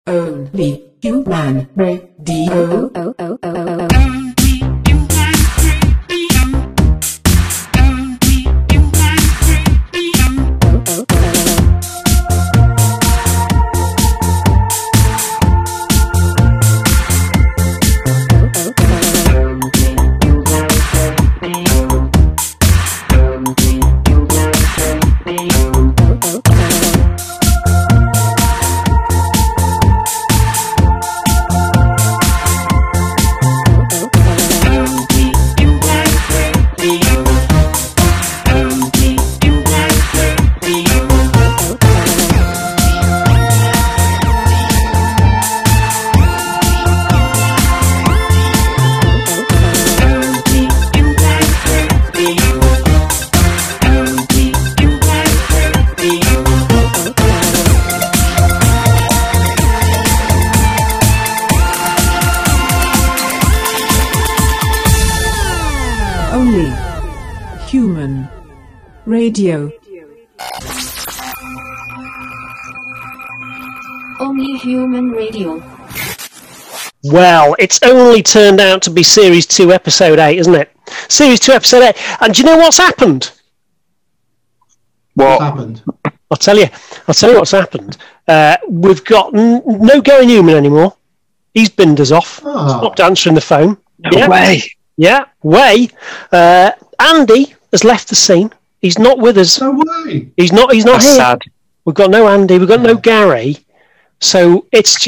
Only Human Radio. Only Human Radio. Only Human Radio. Well, it's only turned out to be Series 2, Episode 8, isn't it? Series 2, Episode 8. And do you know what's happened? What happened? I'll tell you what's happened. We've got no Gary Newman anymore. He's binned us off. Stopped answering the phone. No way. Yeah, way. Andy has left the scene. He's not with us. No way. He's not That's here. sad. We've got no Andy. We've got no Gary. So it's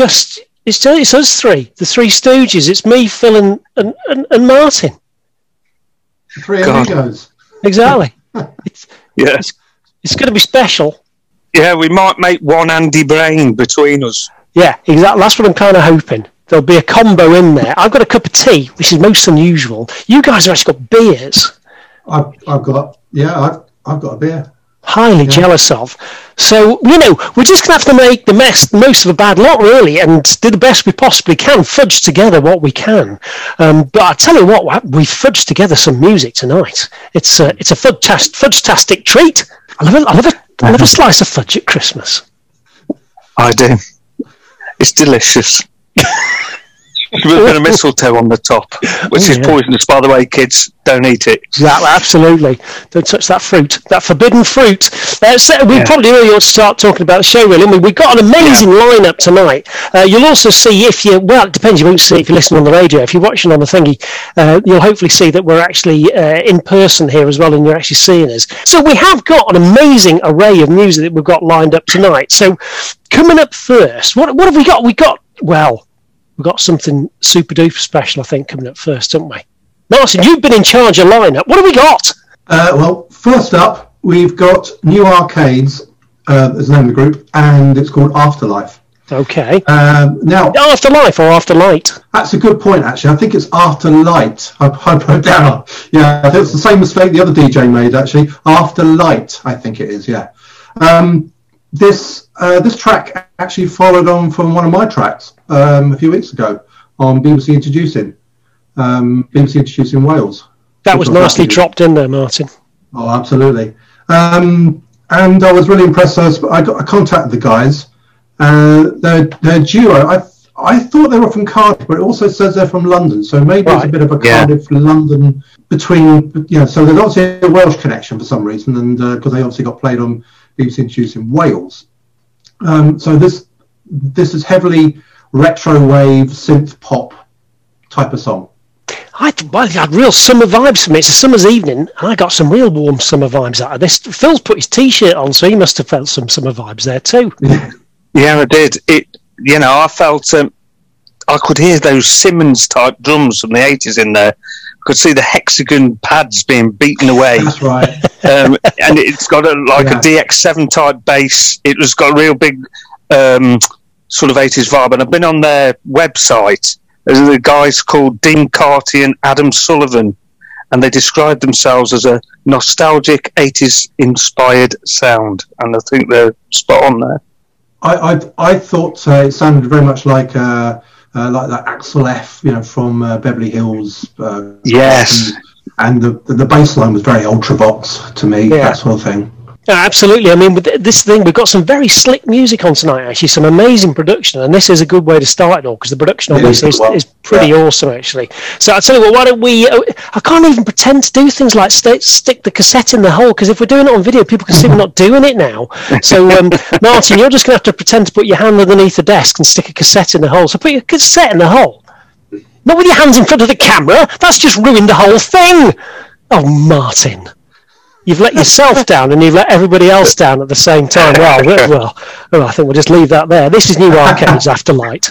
us three, the Three Stooges. It's me, Phil, and Martin. Three God. amigos. Exactly. Yes. It's going to be special. Yeah, we might make one Andy Brain between us. Yeah, exactly. That's what I'm kind of hoping. There'll be a combo in there. I've got a cup of tea, which is most unusual. You guys have actually got beers. I've got a beer. Highly jealous of. So, we're just going to have to make the most of a bad lot, really, and do the best we possibly can, fudge together what we can. But I tell you what, we've fudged together some music tonight. It's a fudge-tastic treat. I love a slice of fudge at Christmas. I do. It's delicious. With a bit of mistletoe on the top, which is poisonous, by the way, kids. Don't eat it. Exactly, absolutely. Don't touch that fruit, that forbidden fruit. So we probably really ought to start talking about the show, really. I mean, we've got an amazing lineup tonight. You'll also see it depends, you won't see it if you listen on the radio. If you're watching on the thingy, you'll hopefully see that we're actually in person here as well, and you're actually seeing us. So we have got an amazing array of music that we've got lined up tonight. So coming up first, what have we got? We've got something super duper special, I think, coming up first, haven't we? Martin, you've been in charge of lineup. What have we got? Well, first up, we've got New Arcades, as the name of the group, and it's called Afterlife. Okay. Now, Afterlife or Afterlight? that's a good point, actually. I think it's Afterlight. I put it down. Yeah, I think it's the same mistake the other DJ made, actually. Afterlight, I think it is, yeah. This track actually followed on from one of my tracks a few weeks ago on BBC Introducing Wales. That was nicely dropped in there, Martin. Oh, absolutely. And I was really impressed. I contacted the guys. Their duo, I thought they were from Cardiff, but it also says they're from London. So maybe it's a bit of a Cardiff-London between, so there's obviously a Welsh connection for some reason, and because they obviously got played on BBC Introducing Wales. So this is heavily retro wave synth pop type of song. I had real summer vibes for me. It's a summer's evening, and I got some real warm summer vibes out of this. Phil's put his T-shirt on, so he must have felt some summer vibes there too. Yeah, I did. I felt I could hear those Simmons type drums from the 80s in there. I could see the hexagon pads being beaten away. That's right. And it's got a DX7 type bass. It was got a real big sort of 80s vibe. And I've been on their website. There's the guys called Dean Carty and Adam Sullivan, and they describe themselves as a nostalgic 80s inspired sound. And I think they're spot on there. I thought it sounded very much like that Axel F, from Beverly Hills. Yes. And the bass line was very Ultravox to me, that sort of thing. Absolutely. I mean, with this thing, we've got some very slick music on tonight, actually, some amazing production, and this is a good way to start it all, because the production on this is pretty awesome, actually. So I'll tell you what, why don't we... I can't even pretend to do things like stick the cassette in the hole, because if we're doing it on video, people can see we're not doing it now. So, Martin, you're just going to have to pretend to put your hand underneath the desk and stick a cassette in the hole. So put your cassette in the hole. Not with your hands in front of the camera. That's just ruined the whole thing. Oh, Martin. You've let yourself down and you've let everybody else down at the same time. Well, I think we'll just leave that there. This is New Arcades After Light.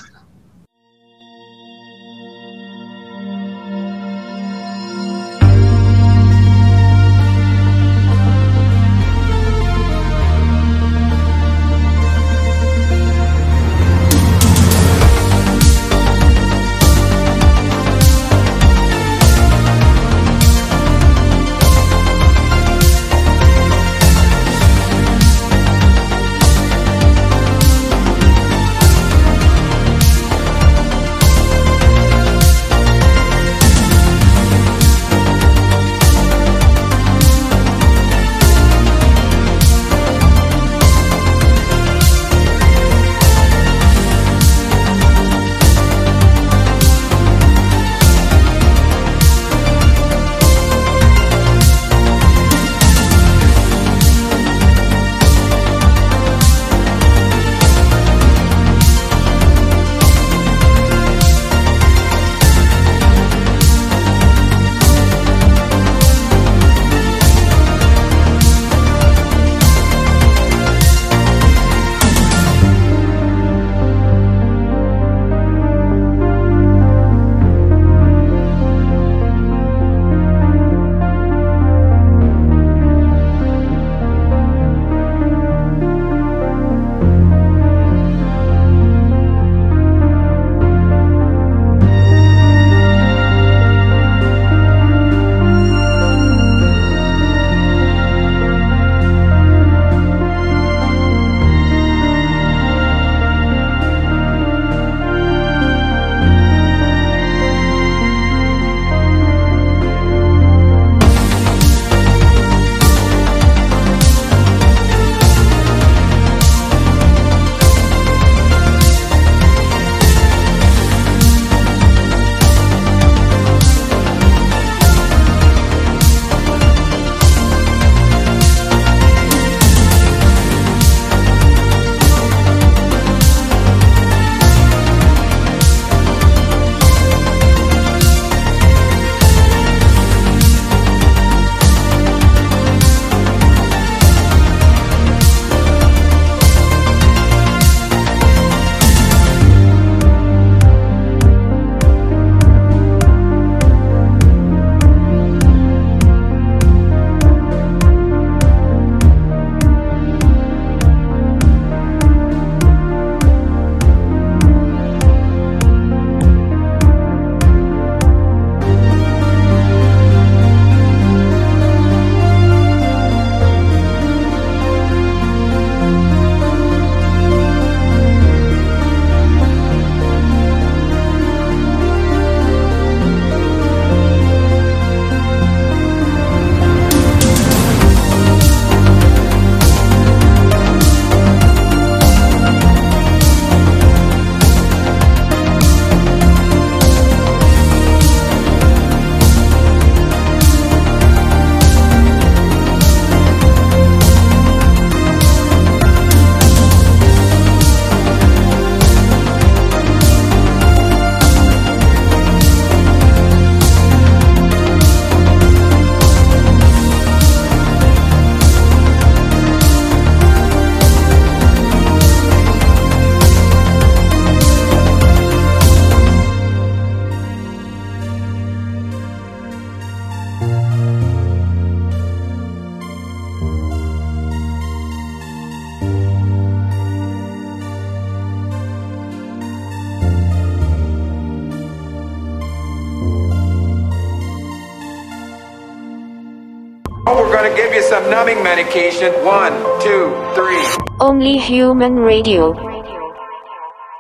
We're going to give you some numbing medication. 1, 2, 3. Only Human Radio.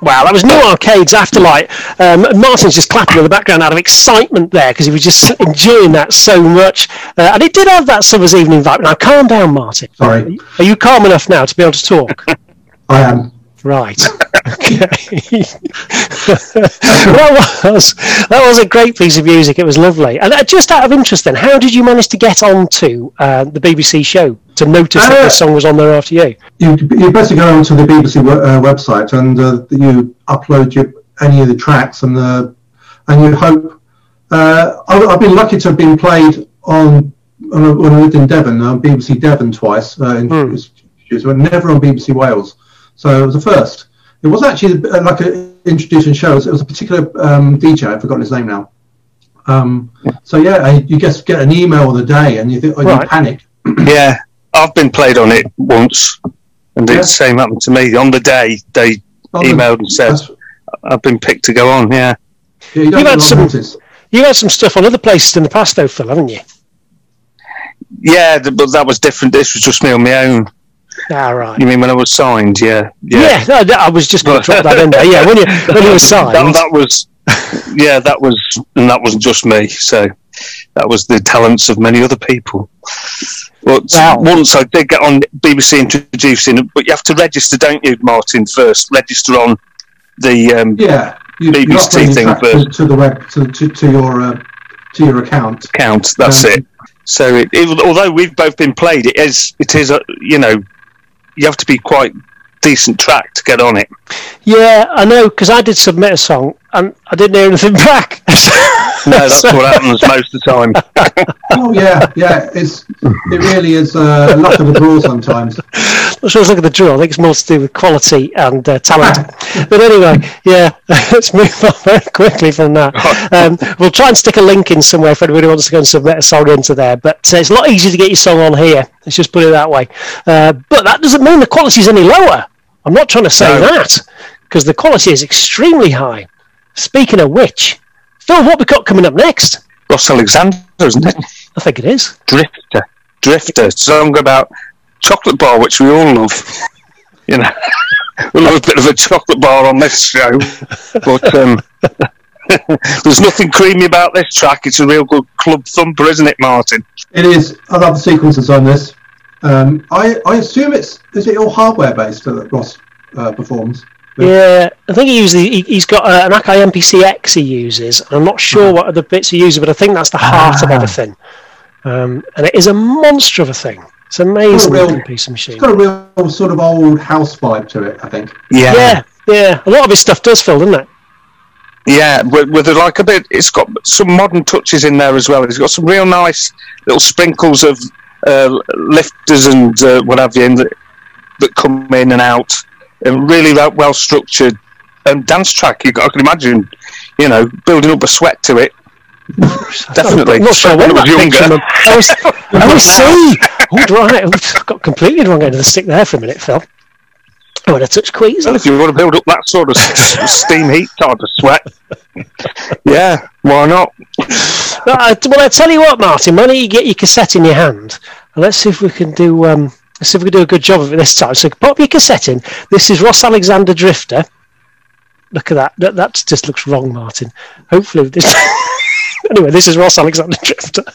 Wow, that was New Arcade's Afterlight. Martin's just clapping in the background out of excitement there because he was just enjoying that so much. And it did have that summer's evening vibe. Now, calm down, Martin. Sorry. Are you calm enough now to be able to talk? I am. Right. Okay. that was a great piece of music. It was lovely. And just out of interest then, how did you manage to get onto the BBC show to notice that this song was on there after you? You basically go onto the BBC website and you upload any of the tracks and you hope. I've been lucky to have been played on when I lived in Devon, on BBC Devon twice, but never on BBC Wales. So it was a first. It was actually like an introducing show. It was a particular DJ. I've forgotten his name now. So yeah, you just get an email of the day, and you think, you panic. Yeah, I've been played on it once, and the same happened to me. On the day, they emailed and said, "I've been picked to go on." Yeah. You've had some stuff on other places in the past, though, Phil, haven't you? Yeah, but that was different. This was just me on my own. Ah, right. You mean when I was signed? Yeah. Yeah, I was just going to drop that in there. Yeah, when you were signed. That wasn't just me. So that was the talents of many other people. But once I did get on BBC Introducing, but you have to register, don't you, Martin? First, register on the BBC thing first to the web to your account. That's it. So although we've both been played, it is you have to be quite decent track to get on it. Yeah, I know, because I did submit a song and I didn't hear anything back. No, that's what happens most of the time. Oh yeah, it really is luck of the draw sometimes. Not sure it's luck of the draw. I think it's more to do with quality and talent. But anyway, yeah, let's move on very quickly from that. We'll try and stick a link in somewhere for anybody who wants to go and submit a song into there. But it's a lot easier to get your song on here. Let's just put it that way. But that doesn't mean the quality is any lower. I'm not trying to say that, because the quality is extremely high. Speaking of which, Phil, what we got coming up next? Ross Alexander, isn't it? I think it is. Drifter. Song about chocolate bar, which we all love. You know, we'll have a bit of a chocolate bar on this show, but there's nothing creamy about this track. It's a real good club thumper, isn't it, Martin? It is. I love the sequences on this. I assume is it all hardware based that Ross performs? Yeah, I think he's got an Akai MPC-X he uses. I'm not sure what other bits he uses, but I think that's the heart of everything. And it is a monster of a thing. It's an amazing piece of machine. It's got a real sort of old house vibe to it, I think. Yeah. A lot of his stuff does, Phil, doesn't it? Yeah, with like a bit. It's got some modern touches in there as well. It's got some real nice little sprinkles of lifters and what have you that come in and out. Really well structured dance track. I can imagine, building up a sweat to it. Definitely. I'm not sure when I was younger. I see. Oh, right. I've got completely wrong end of the stick there for a minute, Phil. I went a touch queasy. Well, if you want to build up that sort of steam heat type of sweat, yeah, why not? Well, I tell you what, Martin. Why don't you get your cassette in your hand and let's see if we can do. Let's see if we can do a good job of it this time. So pop your cassette in. This is Ross Alexander Drifter. Look at that. That just looks wrong, Martin. Hopefully this. Anyway, this is Ross Alexander Drifter.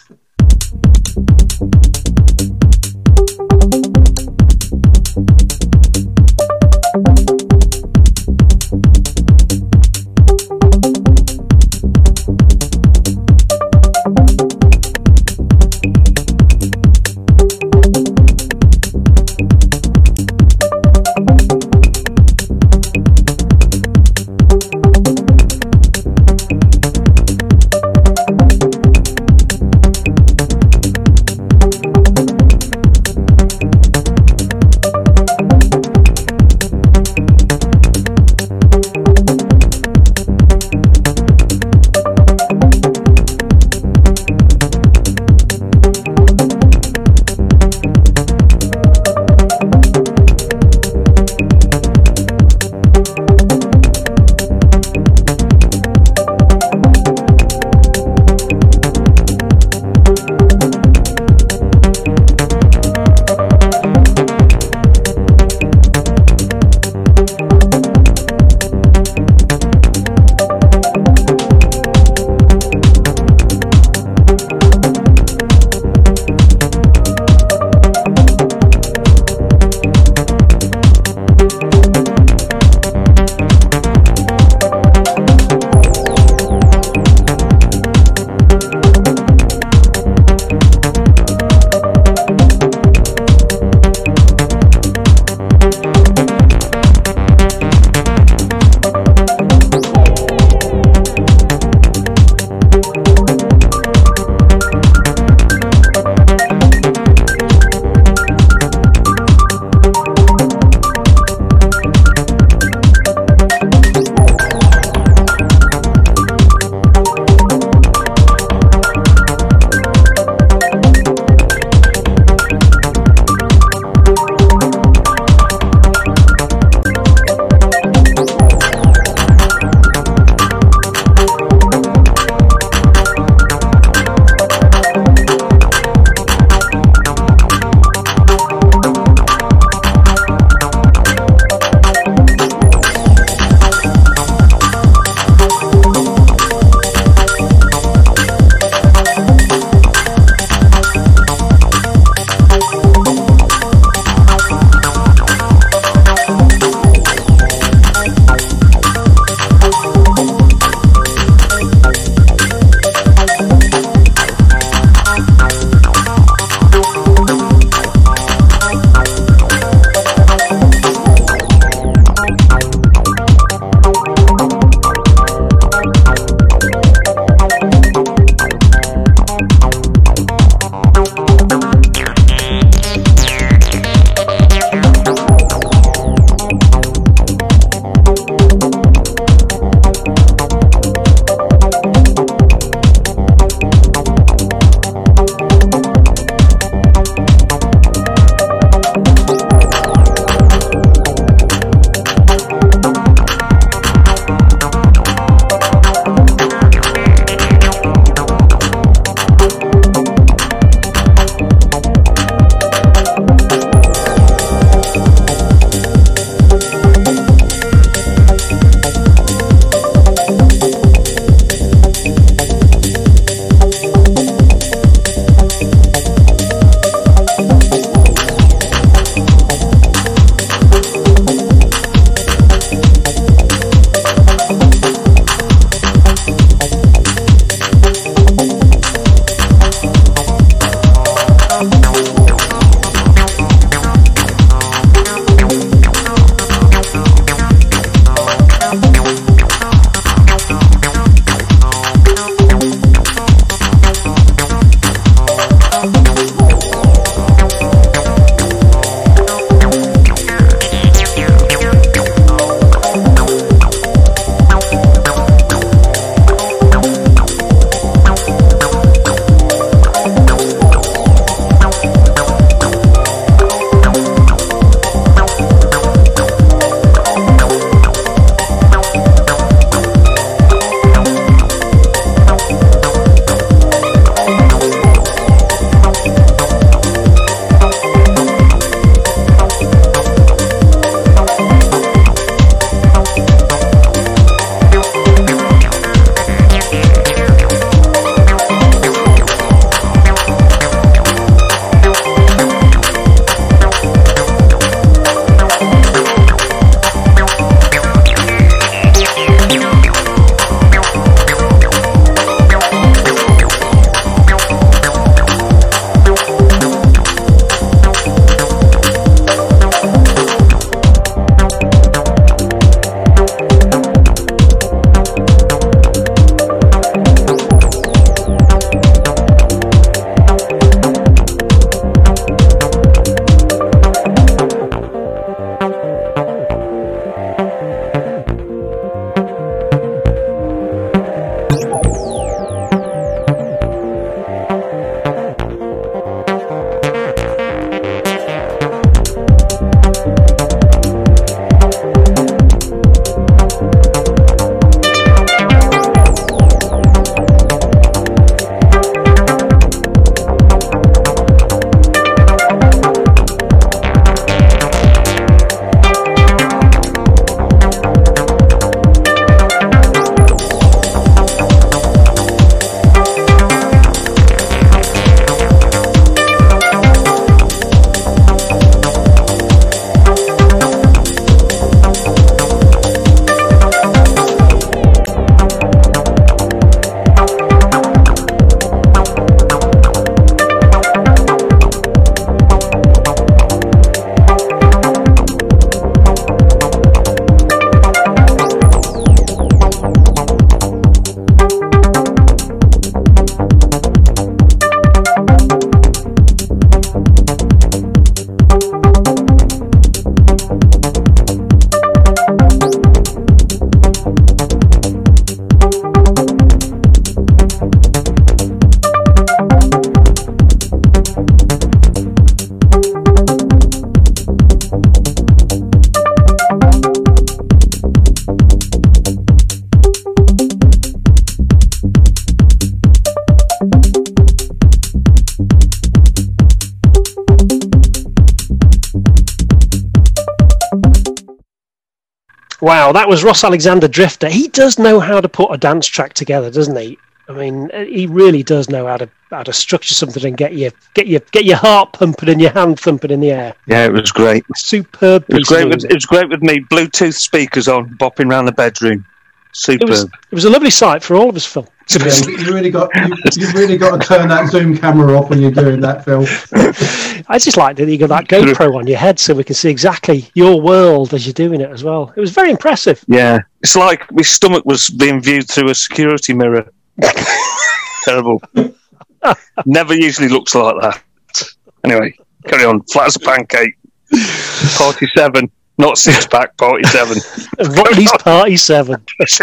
Wow, that was Ross Alexander Drifter. He does know how to put a dance track together, doesn't he? I mean, he really does know how to structure something and get your heart pumping and your hand thumping in the air. Yeah, it was great. Superb. It was great with me. Bluetooth speakers on, bopping around the bedroom. Superb. It was a lovely sight for all of us, Phil. Yeah, you really got to turn that zoom camera off when you're doing that, Phil. I just like that you got that GoPro on your head so we can see exactly your world as you're doing it as well. It was very impressive. Yeah, it's like my stomach was being viewed through a security mirror. Terrible. Never usually looks like that. Anyway, carry on. Flat as a pancake. Party 7. Not 6-pack, party 7. What is party 7?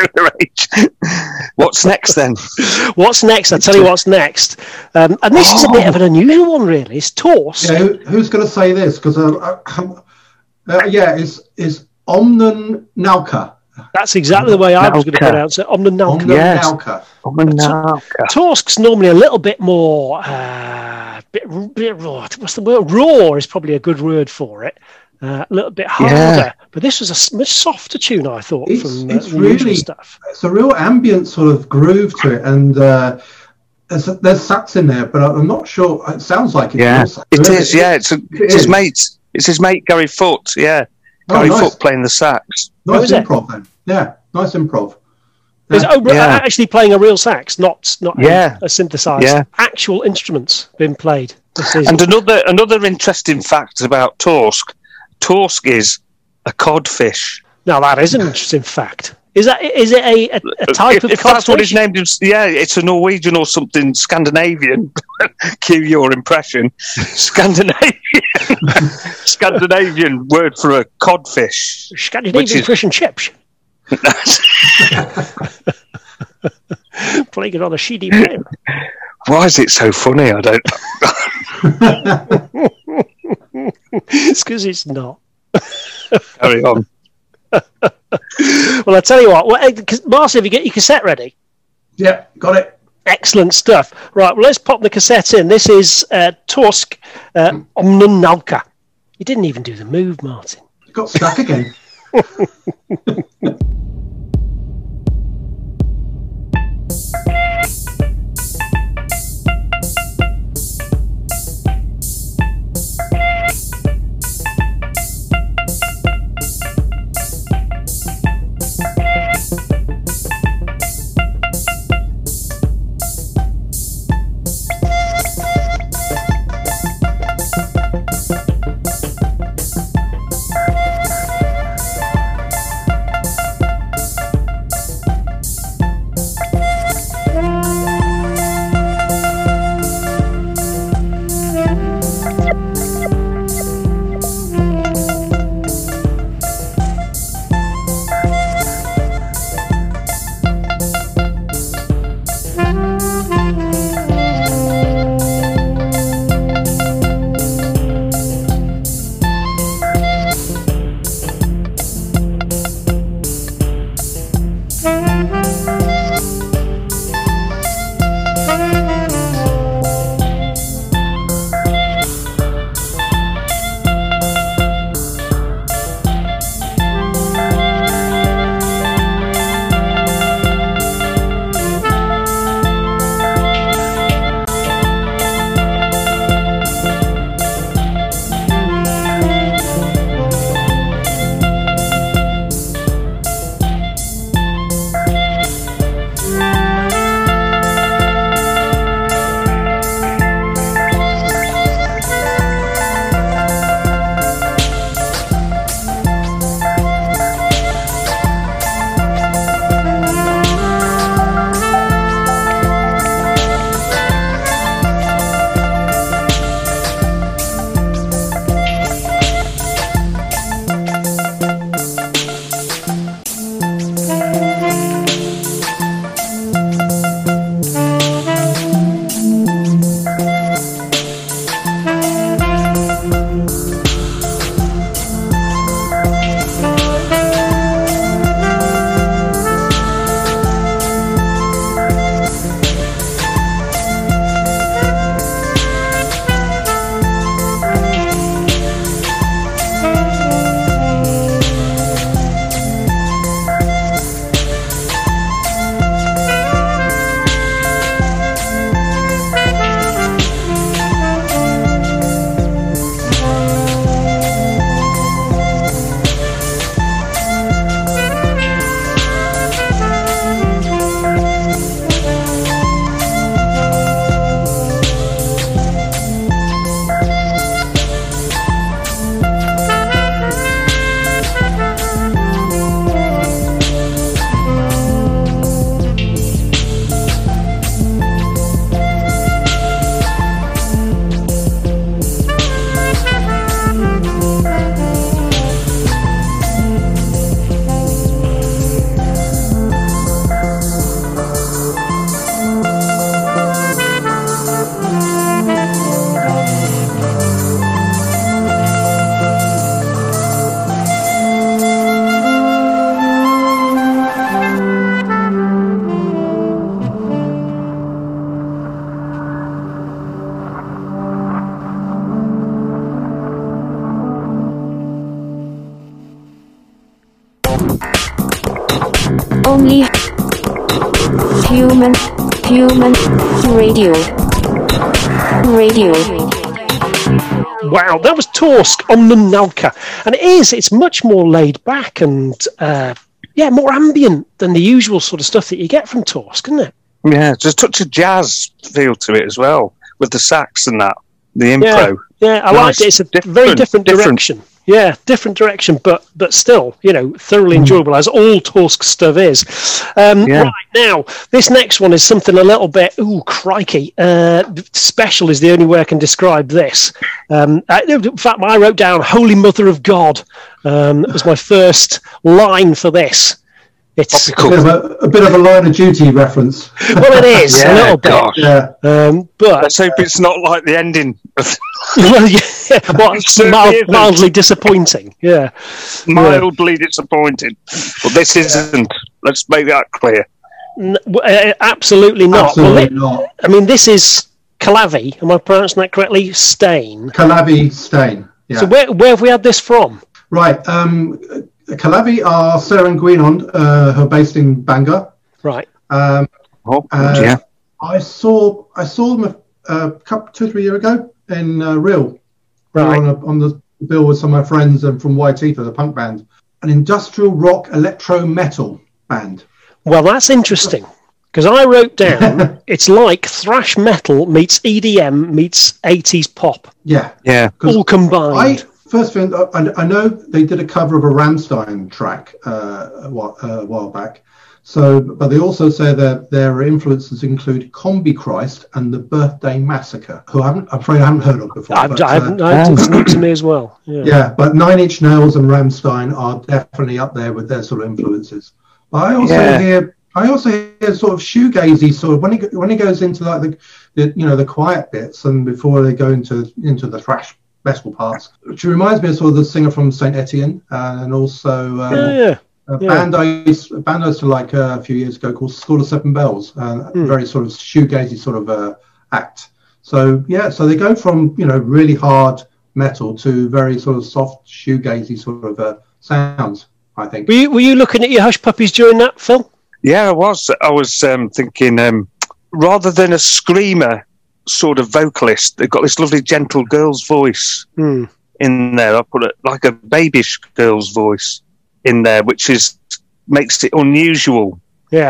What's next then? What's next? I'll tell you what's next. And this is a bit of an unusual one, really. It's Torsk. Yeah, who's going to say this? Because, it's Omnen Nauka. That's exactly the way I was going to pronounce it. Omnen Nauka. Yes. Nauka. Torsk's normally a little bit more... bit raw. What's the word? Raw is probably a good word for it. A little bit harder, but this was a much softer tune, I thought. It's really stuff. It's a real ambient sort of groove to it, and there's sax in there, but I'm not sure. It sounds like it. Yeah, it is. Yeah, it's his mate. It's his mate Gary Foote. Yeah, Gary Foote playing the sax. Nice improv then. Yeah, nice improv. Actually playing a real sax, not a synthesized. Yeah. Actual instruments being played this And season. another interesting fact about Torsk. Torsk is a codfish. Now that is an interesting fact. Is it a type of codfish? That's what his name is. Yeah, it's a Norwegian or something Scandinavian. Cue your impression. Scandinavian word for a codfish. Scandinavian fish and chips. Playing it on a CD player. Why is it so funny? I don't know. It's because it's not. Carry on. Well, I'll tell you what. Marcy, have you got your cassette ready? Yeah, got it. Excellent stuff. Right, well, let's pop the cassette in. This is Torsk Omnen Nauka. You didn't even do the move, Martin. You got stuck again. Only human radio. Wow, that was Torsk on the Nalka. And it's much more laid back and, more ambient than the usual sort of stuff that you get from Torsk, isn't it? Yeah, there's a touch of jazz feel to it as well, with the sax and that, the impro. Yeah, I liked it. It's a very different direction. Yeah, different direction, but still, thoroughly enjoyable, as all Torsk stuff is. Right, now, this next one is something a little bit, crikey, special is the only way I can describe this. In fact, I wrote down Holy Mother of God. That was my first line for this. It's a bit of a Line of Duty reference. Well, it is a little bit. Yeah. But let's hope it's not like the ending. Well, mildly disappointing. Yeah, mildly disappointing. But this isn't. Let's make that clear. Absolutely not. Absolutely not. I mean, this is Calavi. Am I pronouncing that correctly? Stain. Calavi Stain. Yeah. So where have we had this from? Right. Calavi are Sarah and Guinan, who are based in Bangor. Right. I saw them a couple 2-3 years ago in Real. Right. On the bill with some of my friends from Waitita, the punk band, an industrial rock electro metal band. Well, that's interesting because I wrote down it's like thrash metal meets EDM meets 80s pop. Yeah. All combined. First thing, I know they did a cover of a Rammstein track a while back. So, but they also say that their influences include Combi Christ and the Birthday Massacre, who I'm afraid I haven't heard of before. It's new to me as well. Yeah, but Nine Inch Nails and Rammstein are definitely up there with their sort of influences. But I also hear sort of shoegazy sort of when he goes into like the quiet bits and before they go into the thrash metal parts, which reminds me of sort of the singer from Saint Etienne and also a band I used to like a few years ago called School of Seven Bells, very sort of shoegazy sort of act. So they go from really hard metal to very sort of soft shoegazy sort of sounds, I think. Were you looking at your Hush Puppies during that, Phil? Yeah, I was thinking rather than a screamer sort of vocalist, they've got this lovely gentle girl's voice in there. I put it like a babyish girl's voice in there, which makes it unusual. Yeah,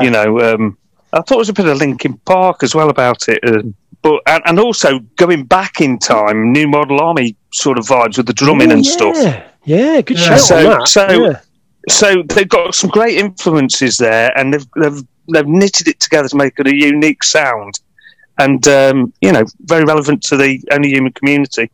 I thought there was a bit of Linkin Park as well about it, but also going back in time, New Model Army sort of vibes with the drumming and stuff. Yeah, good shout on that. So they've got some great influences there, and they've knitted it together to make it a unique sound. And, very relevant to the Only Human community.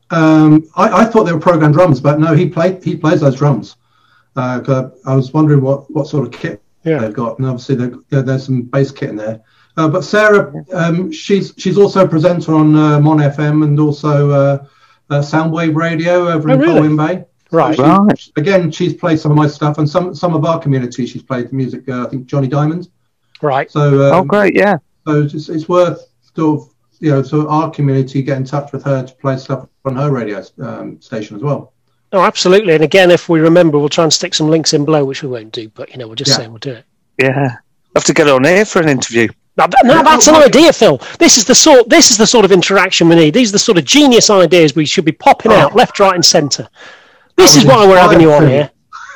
I thought they were programmed drums, but no, he plays those drums. I was wondering what sort of kit they've got, and obviously there's some bass kit in there. But Sarah, she's also a presenter on Mon FM and also Soundwave Radio over in Colwyn Bay. Right. So again, she's played some of my stuff, and some of our community. She's played music. I think Johnny Diamond. Right. So. Great! Yeah. So it's worth sort of so our community get in touch with her to play stuff on her radio station as well. Oh, absolutely. And again, if we remember, we'll try and stick some links in below, which we won't do, but we'll just say we'll do it. Yeah, have to get on here for an interview. No, that's an idea, Phil. This is the sort of interaction we need. These are the sort of genius ideas we should be popping out left, right, and centre. This is why we're having you on here.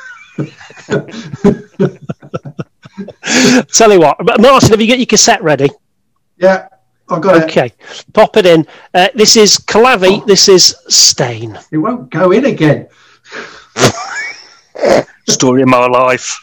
Tell you what, Martin, have you got your cassette ready? Yeah, I've got it. Okay, pop it in. This is Calavi. This is Stain. It won't go in again. Story of my life.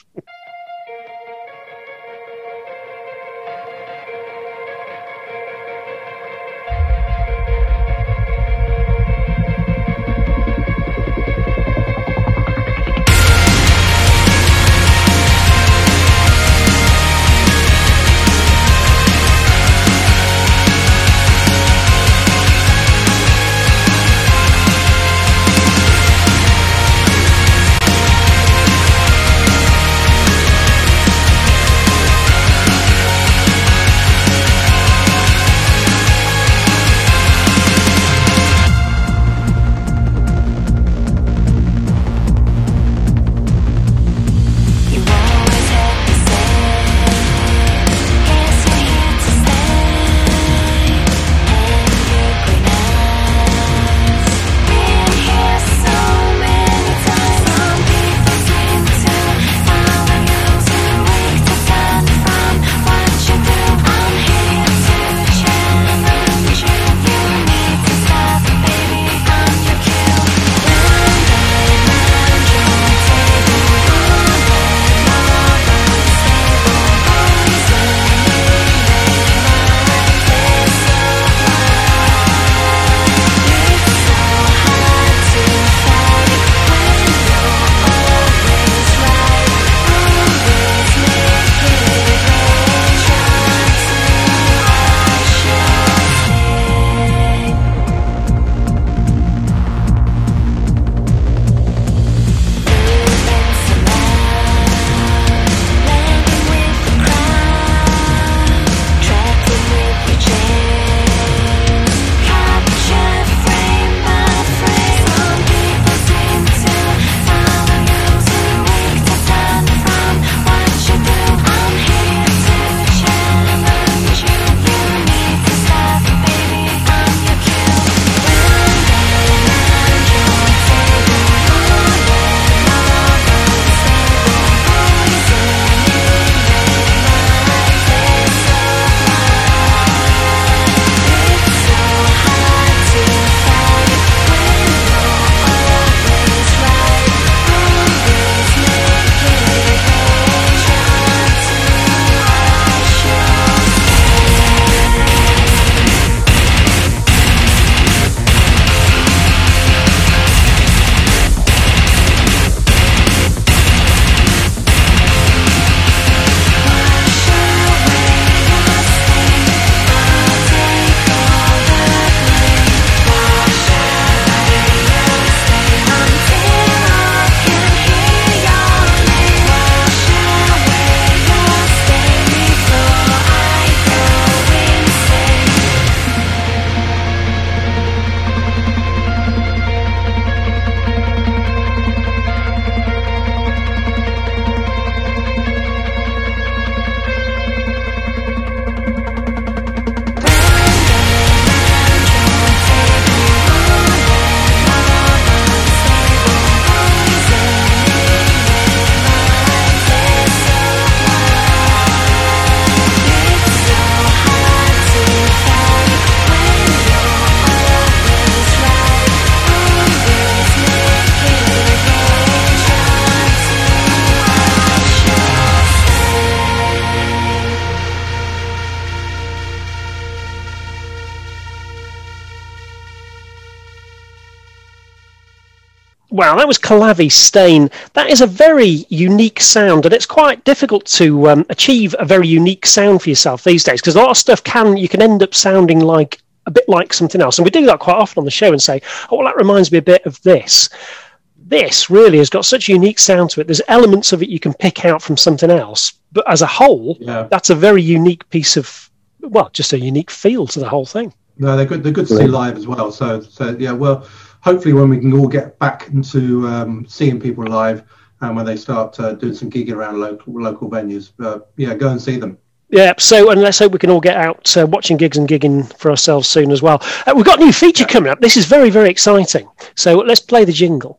Wow, that was Calavi Stain. That is a very unique sound, and it's quite difficult to achieve a very unique sound for yourself these days, because a lot of stuff you can end up sounding like a bit like something else. And we do that quite often on the show and say, oh, well, that reminds me a bit of this. This really has got such a unique sound to it. There's elements of it you can pick out from something else, but as a whole, that's a very unique piece of, well, just a unique feel to the whole thing. No, they're good. They're good to see live as well. So yeah. Well, hopefully when we can all get back into seeing people live, and when they start doing some gigging around local venues, go and see them. Yeah. So, and let's hope we can all get out watching gigs and gigging for ourselves soon as well. We've got a new feature coming up. This is very, very exciting. So let's play the jingle.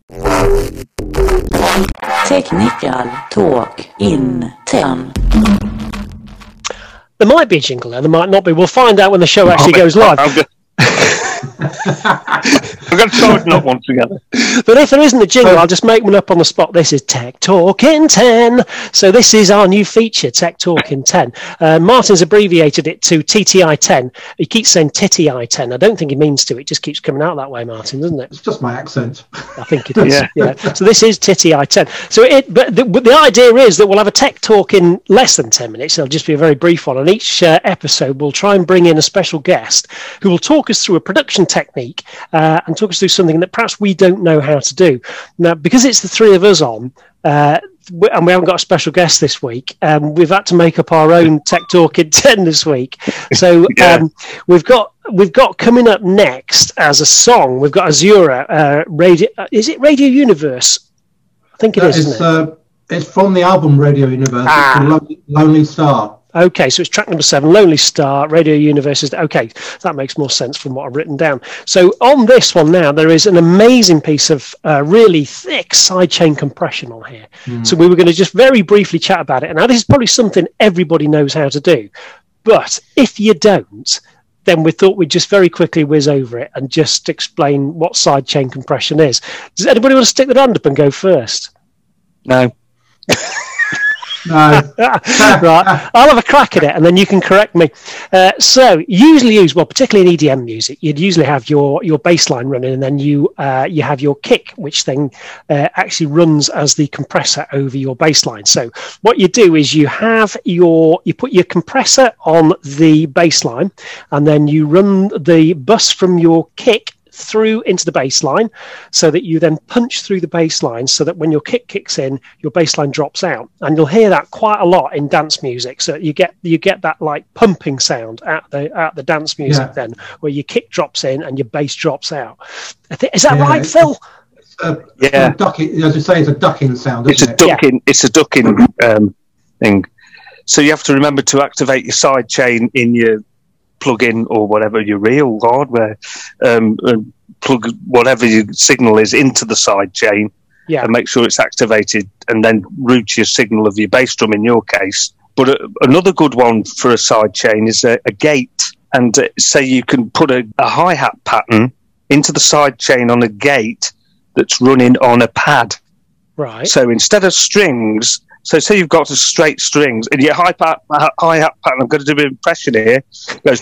Technical talk in 10. There might be a jingle there, there might not be. We'll find out when the show actually goes live. I'm going to try not one together. But if there isn't a jingle, I'll just make one up on the spot. This is Tech Talk in 10. So this is our new feature, Tech Talk in 10. Martin's abbreviated it to TTI 10. He keeps saying TTI 10. I don't think he means to. It just keeps coming out that way, Martin, doesn't it? It's just my accent. I think it is. Yeah. So this is TTI 10. So but the idea is that we'll have a Tech Talk in less than 10 minutes. It'll just be a very brief one. On each episode, we'll try and bring in a special guest who will talk us through a production technique and talk us through something that perhaps we don't know how to do. Now, because it's the three of us on, and we haven't got a special guest this week, we've had to make up our own Tech Talk in 10 this week. So we've got coming up next as a song, we've got Azura, Radio. Is it Radio Universe? I think it is, isn't it? It's from the album Radio Universe. It's called Lonely Star. Okay, so it's track number 7, Lonely Star, Radio Universe. Okay, that makes more sense from what I've written down. So on this one now, there is an amazing piece of really thick sidechain compression on here. So we were going to just very briefly chat about it. And now this is probably something everybody knows how to do. But if you don't, then we thought we'd just very quickly whiz over it and just explain what sidechain compression is. Does anybody want to stick their hand up and go first? No. No. Right, I'll have a crack at it and then you can correct me. So usually use, well, particularly in EDM music, you'd usually have your bass line running, and then you have your kick, which then actually runs as the compressor over your bass line. So what you do is you put your compressor on the bass line, and then you run the bus from your kick through into the bass line, so that you then punch through the bass line, so that when your kick kicks in, your bass line drops out. And you'll hear that quite a lot in dance music. So you get that like pumping sound at the dance music, then where your kick drops in and your bass drops out. Is that right, Phil? Ducking, as you say, it's a ducking sound. It's a ducking. It's a ducking thing. So you have to remember to activate your side chain in your plug-in or whatever, your real hardware, plug whatever your signal is into the side chain, and make sure it's activated, and then route your signal of your bass drum in your case. But another good one for a side chain is a gate, and say you can put a hi-hat pattern into the side chain on a gate that's running on a pad. Right. So instead of strings, so say you've got straight strings, and your hi-hat pattern, I'm going to do an impression here, goes...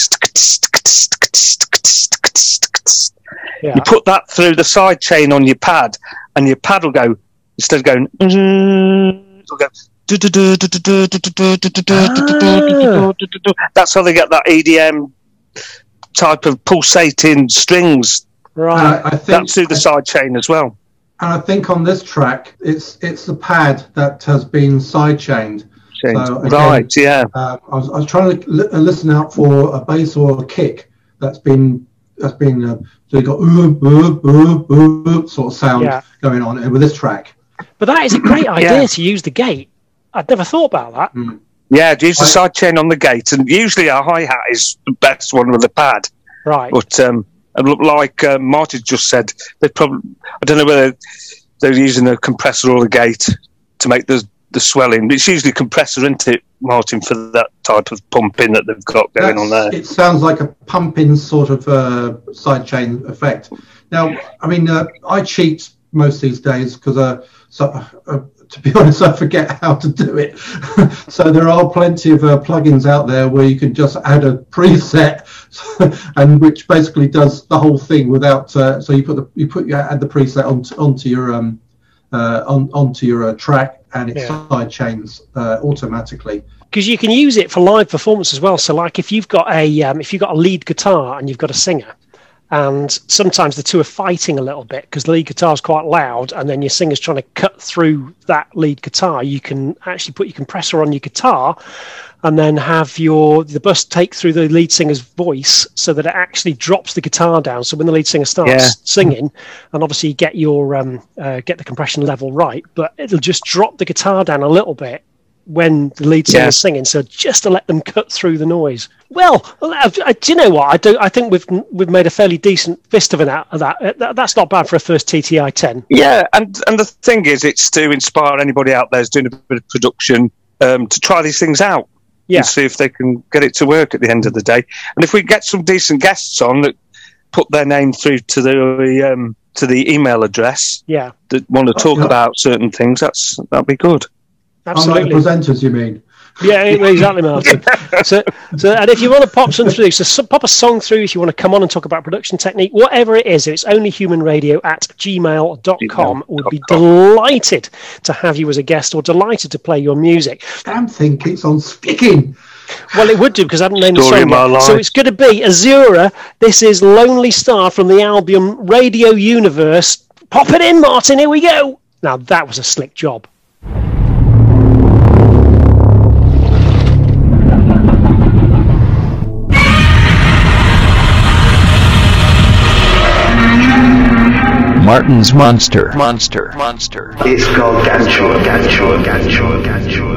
You put that through the side chain on your pad, and your pad will go, instead of going... it'll go... That's how they get that EDM type of pulsating strings. Right. I think that's through the side chain as well. And I think on this track, it's the pad that has been side chained. So again, right, yeah. I was trying to listen out for a bass or a kick that's been so you got sort of sound going on with this track. But that is a great idea to use the gate. I'd never thought about that. Yeah, use the side chain on the gate, and usually a hi-hat is the best one with a pad. Right. But like Martin just said, they probably, I don't know whether they're using a compressor or a gate to make the swelling. It's usually compressor, isn't it, Martin, for that type of pumping that they've got going on there? It sounds like a pumping sort of side chain effect. Now, I mean, I cheat most these days because to be honest, I forget how to do it. So there are plenty of plugins out there where you can just add a preset, and which basically does the whole thing without. So you add the preset onto your track, and it side chains automatically. Because you can use it for live performance as well. So, like if you've got a lead guitar and you've got a singer, and sometimes the two are fighting a little bit because the lead guitar is quite loud, and then your singer's trying to cut through that lead guitar, you can actually put your compressor on your guitar, and then have the bus take through the lead singer's voice so that it actually drops the guitar down. So when the lead singer starts singing, and obviously you get get the compression level right, but it'll just drop the guitar down a little bit when the lead singer is singing, so just to let them cut through the noise. Well, do you know what? I think we've made a fairly decent fist of it out of that. That's not bad for a first TTI 10. Yeah, and the thing is, it's to inspire anybody out there who's doing a bit of production to try these things out and see if they can get it to work at the end of the day. And if we get some decent guests on that put their name through to the email address that want to talk about certain things, that'd be good. Absolutely. Unlike presenters, you mean? Yeah, exactly, Martin. So, and if you want to pop some through, pop a song through if you want to come on and talk about production technique, whatever it is, it's onlyhumanradio@gmail.com. Would be delighted to have you as a guest, or delighted to play your music. Damn thing keeps on speaking. Well, it would do, because I haven't named the song yet. So it's going to be Azura. This is Lonely Star from the album Radio Universe. Pop it in, Martin. Here we go. Now, that was a slick job. Martin's Monster. It's called Ganchua.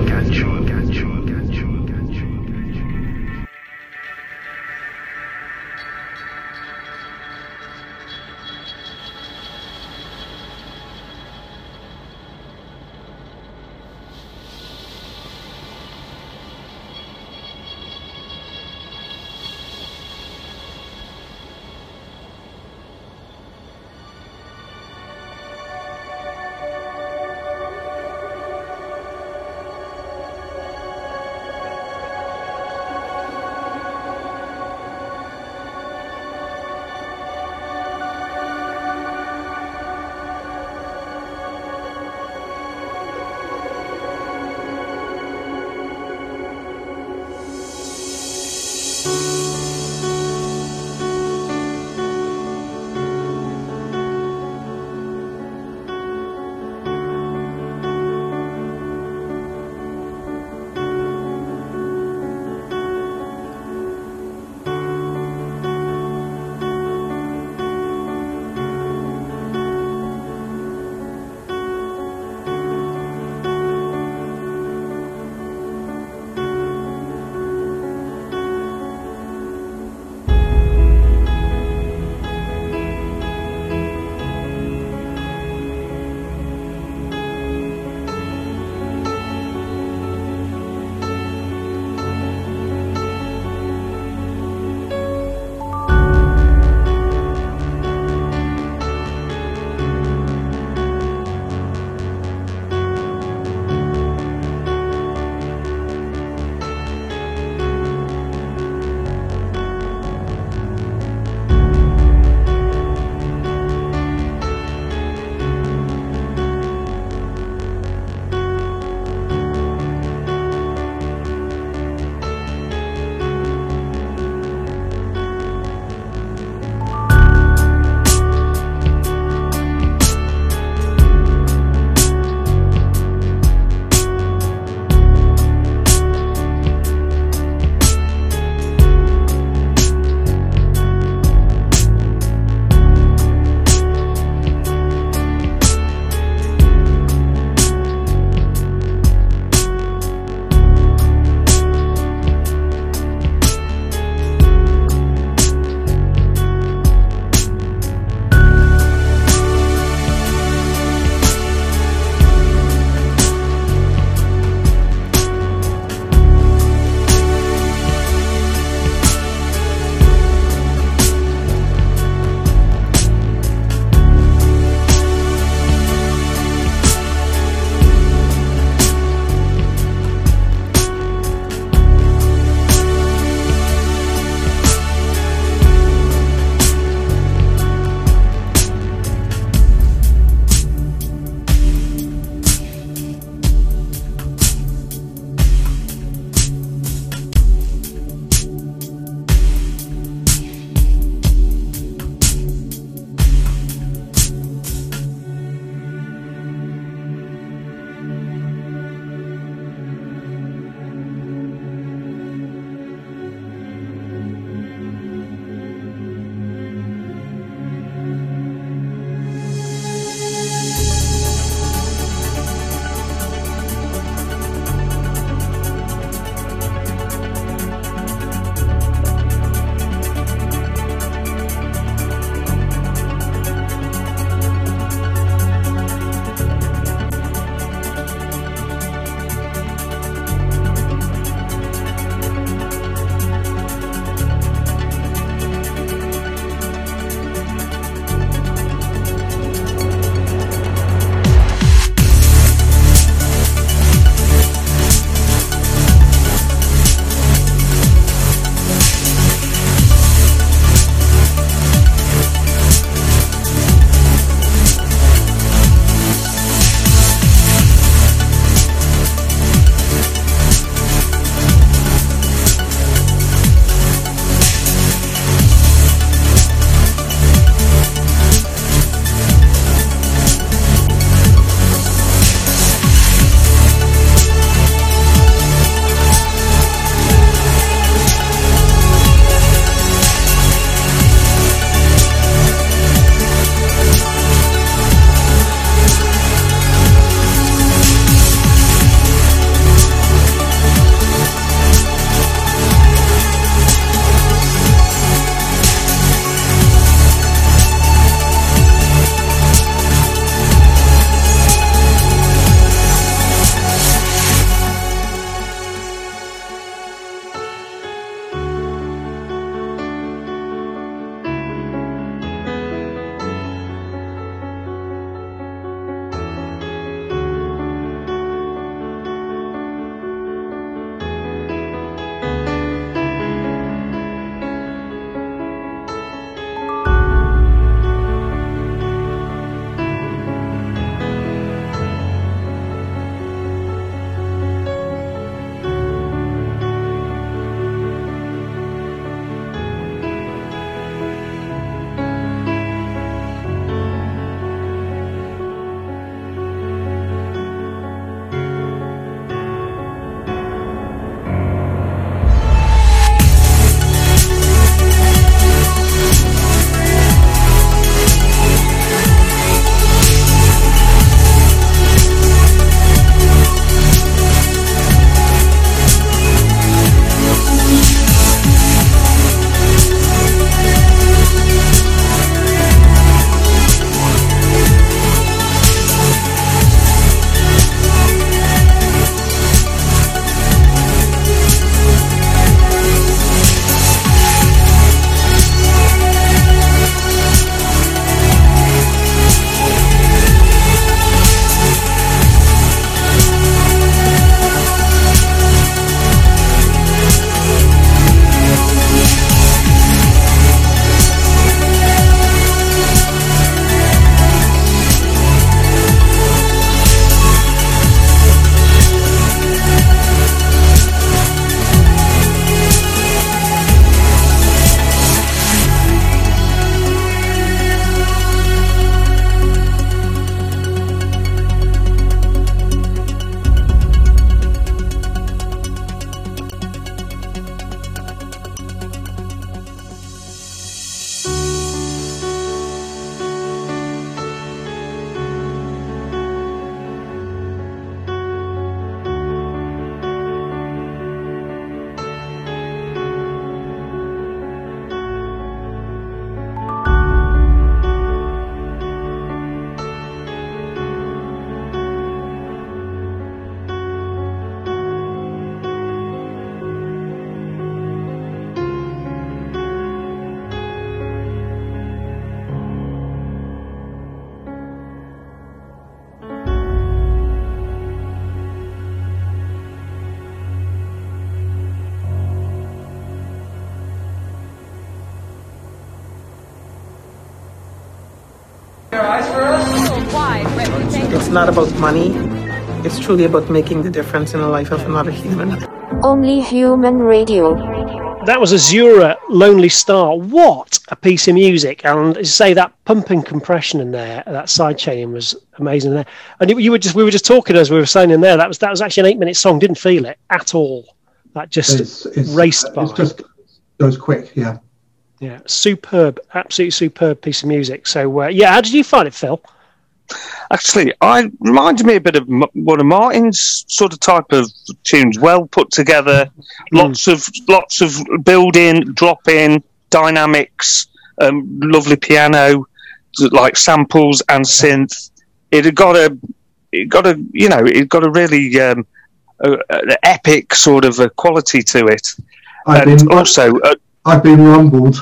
It's not about money. It's truly about making the difference in the life of another human. Only Human Radio. That was Azura, Lonely Star. What a piece of music. And as you say, that pumping compression in there, that side chaining was amazing there. And we were just talking as we were saying in there, that was actually an 8-minute song. Didn't feel it at all. That just raced by. It's just goes quick, yeah. Yeah, superb, absolutely superb piece of music. So, how did you find it, Phil? Actually, I reminded me a bit of one of Martin's sort of type of tunes. Well put together, lots of build in, drop in, dynamics, lovely piano, like samples and synth. It got a really an epic sort of a quality to it. I've been rumbled.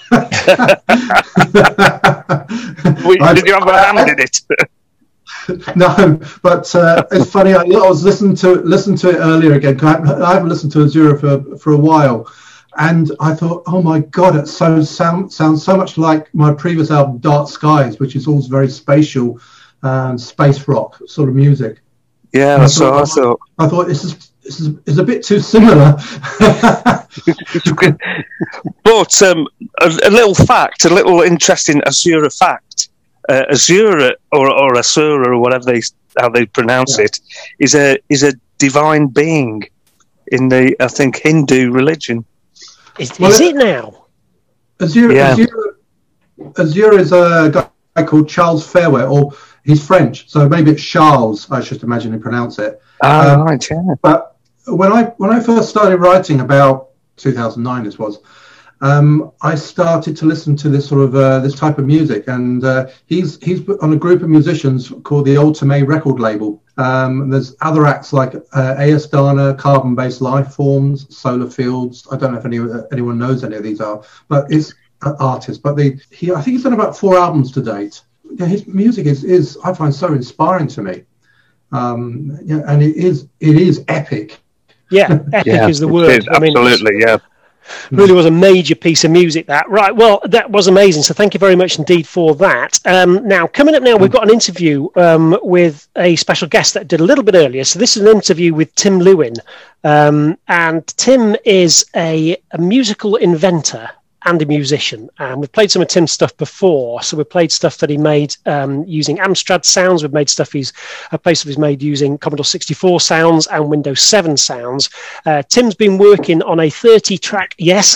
Did you have a hand in it? No, but it's funny. I was listening to it earlier again. 'Cause I haven't listened to Azura for a while, and I thought, oh my god, it sounds so much like my previous album, Dark Skies, which is all very spatial, space rock sort of music. Yeah, that's what I thought. I thought this is a bit too similar. But a little fact, a little interesting Azura fact. Azura or Asura or whatever how they pronounce it is a divine being in the, I think, Hindu religion. Is it now? Azura is a guy called Charles Fairwear, or he's French, so maybe it's Charles, I should imagine you pronounce it. Right, yeah. But when I first started writing, about 2009 this was, I started to listen to this sort of this type of music, and he's on a group of musicians called the Ultimate record label. There's other acts like A.S. Dana, Carbon Based Life Forms, Solar Fields. I don't know if anyone knows any of these are, but it's artists. But I think he's done about 4 albums to date. Yeah, his music is I find so inspiring to me. And it is epic. Yeah, epic is the word. Absolutely, yeah. Really was a major piece of music, that. Right, well, that was amazing. So thank you very much indeed for that. Now, coming up now, we've got an interview with a special guest that did a little bit earlier. So this is an interview with Tim Lewin. And Tim is a musical inventor and a musician. We've played some of Tim's stuff before. So we've played stuff that he made using Amstrad sounds. We've made stuff he's made using Commodore 64 sounds and Windows 7 sounds. Tim's been working on a 30-track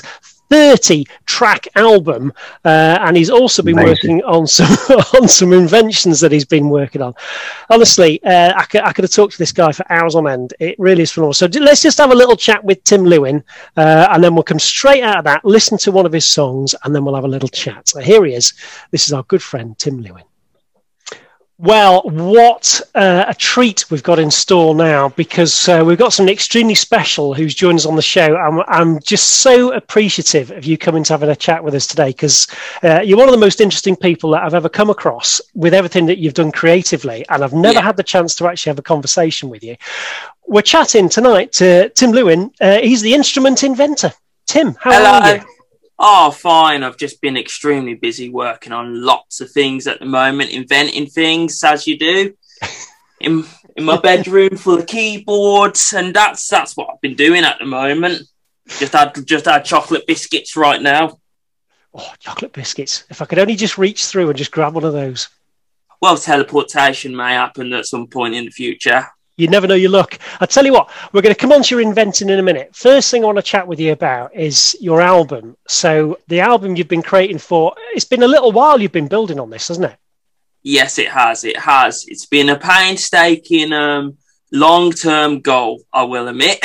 album, and he's also been working on some inventions that he's been working on. Honestly, I could have talked to this guy for hours on end. It really is phenomenal. So let's just have a little chat with Tim Lewin, and then we'll come straight out of that, listen to one of his songs, and then we'll have a little chat. So here he is. This is our good friend Tim Lewin. Well, what a treat we've got in store now, because we've got something extremely special who's joined us on the show. I'm just so appreciative of you coming to having a chat with us today, because you're one of the most interesting people that I've ever come across with everything that you've done creatively, and I've never had the chance to actually have a conversation with you. We're chatting tonight to Tim Lewin. He's the instrument inventor. Tim, how are you? Oh, fine. I've just been extremely busy working on lots of things at the moment, inventing things, as you do, in my bedroom full of keyboards, and that's what I've been doing at the moment. Just had chocolate biscuits right now. Oh, chocolate biscuits. If I could only just reach through and just grab one of those. Well, teleportation may happen at some point in the future. You never know your luck. I'll tell you what, we're going to come on to your inventing in a minute. First thing I want to chat with you about is your album. So the album you've been creating it's been a little while you've been building on this, hasn't it? Yes, it has. It has. It's been a painstaking, long-term goal, I will admit.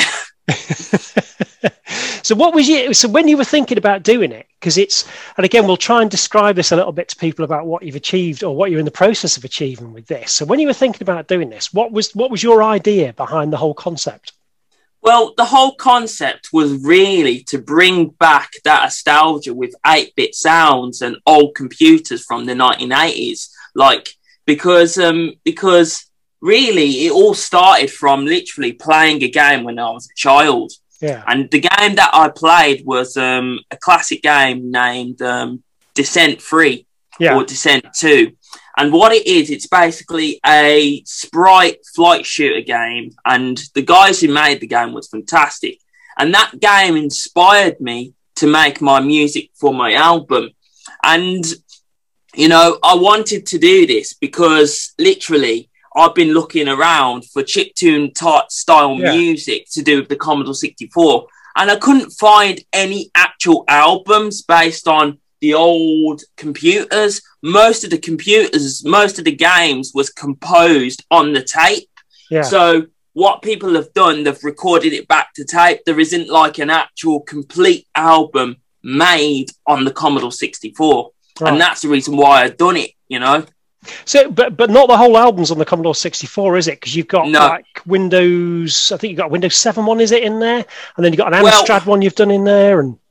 So when you were thinking about doing it, and again, we'll try and describe this a little bit to people about what you've achieved or what you're in the process of achieving with this. So when you were thinking about doing this, what was your idea behind the whole concept? Well, the whole concept was really to bring back that nostalgia with 8-bit sounds and old computers from the 1980s. Because really it all started from literally playing a game when I was a child. Yeah. And the game that I played was a classic game named Descent 3 or Descent 2. And what it is, it's basically a sprite flight shooter game. And the guys who made the game was fantastic. And that game inspired me to make my music for my album. And, you know, I wanted to do this because literally I've been looking around for chiptune type style music to do with the Commodore 64. And I couldn't find any actual albums based on the old computers. Most of the games was composed on the tape. Yeah. So what people have done, they've recorded it back to tape. There isn't like an actual complete album made on the Commodore 64. Right. And that's the reason why I've done it, you know. So, but not the whole album's on the Commodore 64, is it? Because you've got like Windows, I think you've got a Windows 7 one, is it, in there? And then you've got an Amstrad one you've done in there, and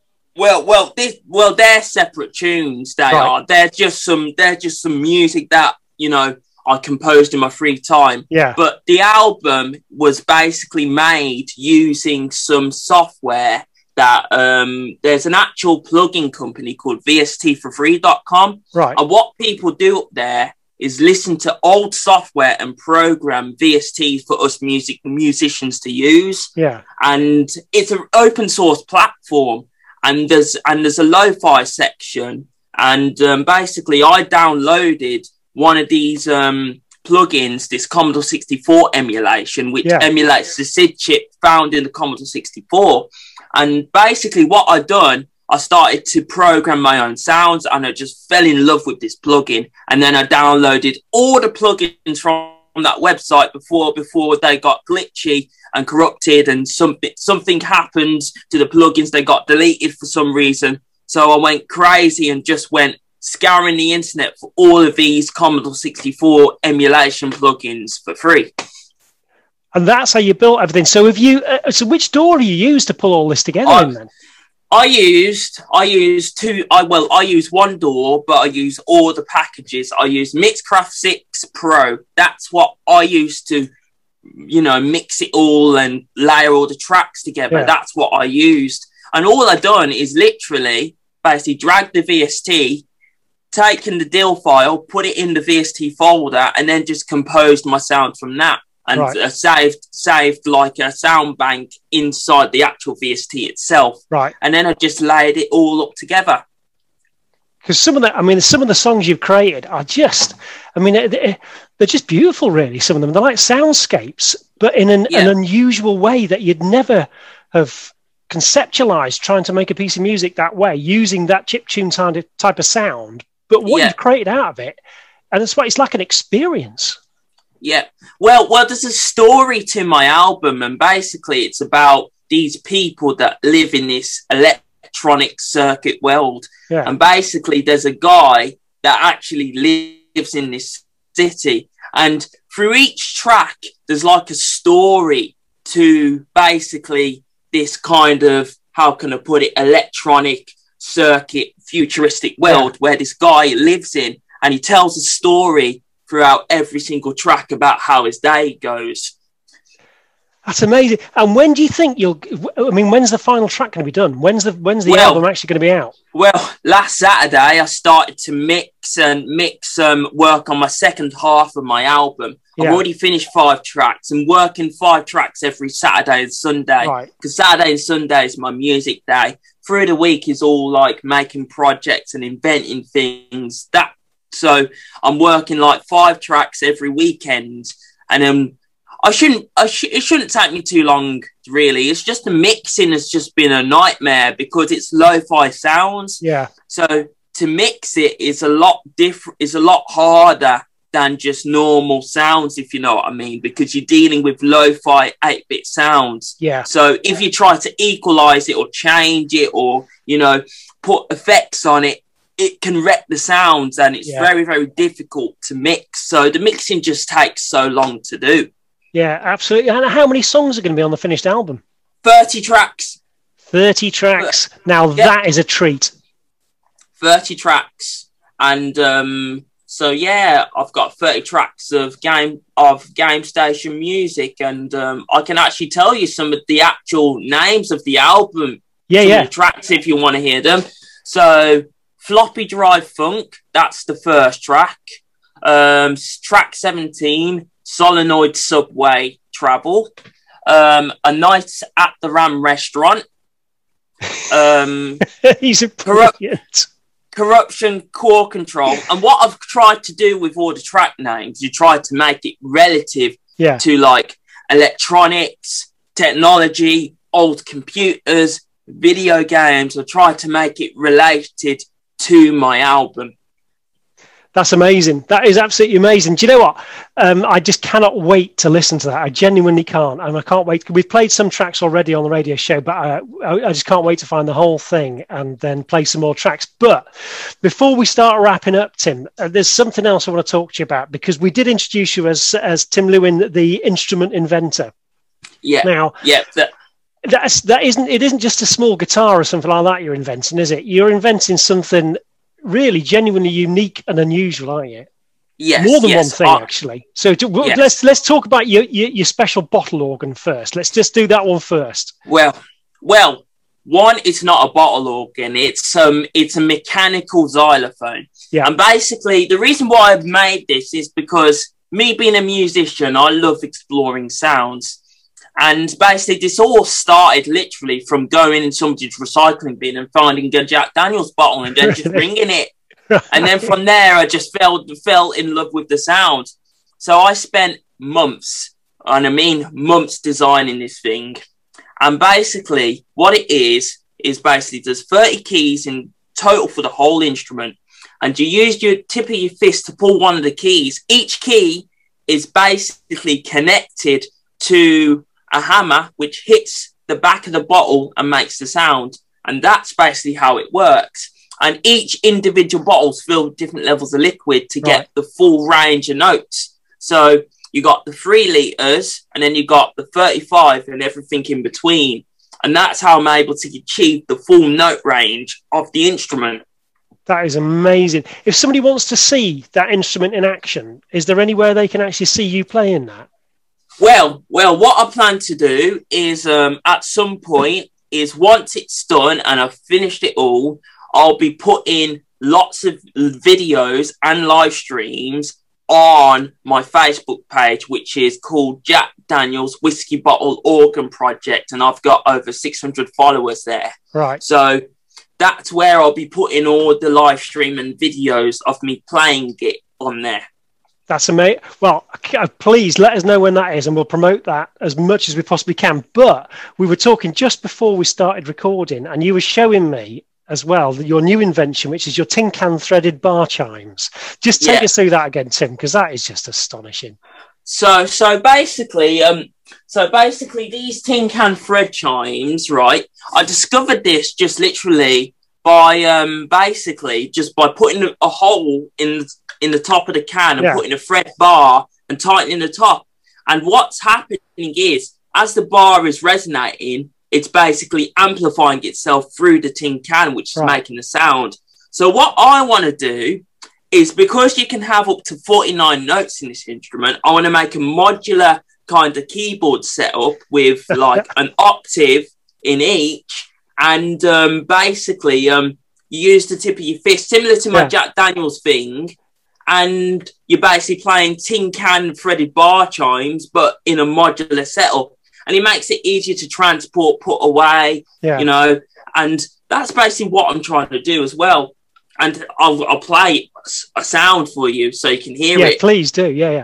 they're separate tunes. They are. They're just some music that, you know, I composed in my free time. Yeah. But the album was basically made using some software that there's an actual plugin company called VSTforfree.com. Right. And what people do up there is listen to old software and program VSTs for us musicians to use. Yeah. And it's an open source platform. And there's a lo-fi section, and basically I downloaded one of these plugins, this Commodore 64 emulation, which emulates the SID chip found in the Commodore 64. And basically what I've done, I started to program my own sounds, and I just fell in love with this plugin. And then I downloaded all the plugins from that website before they got glitchy and corrupted, and something happened to the plugins. They got deleted for some reason. So I went crazy and just went scouring the internet for all of these Commodore 64 emulation plugins for free. And that's how you built everything. So have you? So which DAW do you use to pull all this together? Then I use one DAW, but I use all the packages. I use Mixcraft 6 Pro. That's what I use to, you know, mix it all and layer all the tracks together. Yeah. That's what I used. And all I've done is literally basically drag the VST, taken the DIL file, put it in the VST folder, and then just composed my sound from that. And saved like a sound bank inside the actual VST itself. Right. And then I just laid it all up together. Because some of the songs you've created are just, they're just beautiful, really. Some of them, they're like soundscapes, but in an unusual way that you'd never have conceptualized, trying to make a piece of music that way, using that chiptune type of sound. But what you've created out of it, and that's why it's like an experience. Yeah. Well, there's a story to my album, and basically it's about these people that live in this electronic circuit world. Yeah. And basically there's a guy that actually lives in this city, and through each track there's like a story to basically this kind of, how can I put it, electronic circuit futuristic world where this guy lives in, and he tells a story throughout every single track about how his day goes. That's amazing. And when do you think when's the final track going to be done? When's the album actually going to be out? Well, last Saturday I started to mix work on my second half of my album. I've already finished 5 tracks and working 5 tracks every Saturday and Sunday. Right. Because Saturday and Sunday is my music day. Through the week is all like making projects and inventing things. So I'm working like 5 tracks every weekend, and it shouldn't take me too long, really. It's just the mixing has just been a nightmare because it's lo-fi sounds. Yeah. So to mix it is a lot harder than just normal sounds, if you know what I mean, because you're dealing with lo-fi 8-bit sounds. Yeah. So if you try to equalize it or change it or, you know, put effects on it, it can wreck the sounds, and it's very, very difficult to mix. So the mixing just takes so long to do. Yeah, absolutely. And how many songs are going to be on the finished album? 30 tracks. 30 tracks. Now that is a treat. 30 tracks. And I've got 30 tracks of Game Station music, and I can actually tell you some of the actual names of the album. The tracks if you want to hear them. So Floppy Drive Funk, that's the first track. track 17, Solenoid Subway Travel, A Night at the Ram Restaurant, he's a brilliant. Corruption, Core Control. And what I've tried to do with all the track names, you try to make it relative to like electronics, technology, old computers, video games. I try to make it related to my album. That's amazing. That is absolutely amazing. Do you know what? I just cannot wait to listen to that. I genuinely can't. And I can't wait. We've played some tracks already on the radio show, but I just can't wait to find the whole thing and then play some more tracks. But before we start wrapping up, Tim, there's something else I want to talk to you about, because we did introduce you as Tim Lewin, the instrument inventor. Yeah. Now, that isn't just a small guitar or something like that you're inventing, is it? You're inventing something really genuinely unique and unusual, aren't you? Yes, more than one thing, actually. So let's talk about your special bottle organ first. Let's just do that one first. Well, one, it's not a bottle organ. It's a mechanical xylophone. Yeah. And basically, the reason why I've made this is because me being a musician, I love exploring sounds. And basically, this all started literally from going in somebody's recycling bin and finding a Jack Daniels bottle and then just bringing it. And then from there, I just fell in love with the sound. So I spent months, and I mean months, designing this thing. And basically, what it is basically there's 30 keys in total for the whole instrument. And you use your tip of your fist to pull one of the keys. Each key is basically connected to a hammer which hits the back of the bottle and makes the sound. And that's basically how it works. And each individual bottle's filled with different levels of liquid to get the full range of notes. So you got the 3 litres and then you got the 35 and everything in between. And that's how I'm able to achieve the full note range of the instrument. That is amazing. If somebody wants to see that instrument in action, is there anywhere they can actually see you playing that? Well, what I plan to do is at some point is once it's done and I've finished it all, I'll be putting lots of videos and live streams on my Facebook page, which is called Jack Daniels Whiskey Bottle Organ Project. And I've got over 600 followers there. Right. So that's where I'll be putting all the live stream and videos of me playing it on there. That's amazing. Well, please let us know when that is and we'll promote that as much as we possibly can. But we were talking just before we started recording and you were showing me as well your new invention, which is your tin can threaded bar chimes. Just take us through that again, Tim, because that is just astonishing. So basically these tin can thread chimes, right? I discovered this just literally by basically just by putting a hole in the top of the can and putting a thread bar and tightening the top. And what's happening is, as the bar is resonating, it's basically amplifying itself through the tin can, which is making the sound. So what I want to do is, because you can have up to 49 notes in this instrument, I want to make a modular kind of keyboard setup with like an octave in each. And basically, you use the tip of your fist, similar to my Jack Daniels thing, and you're basically playing tin can threaded bar chimes, but in a modular setup. And it makes it easier to transport, put away, you know. And that's basically what I'm trying to do as well. And I'll play a sound for you so you can hear it. Yeah, please do. Yeah.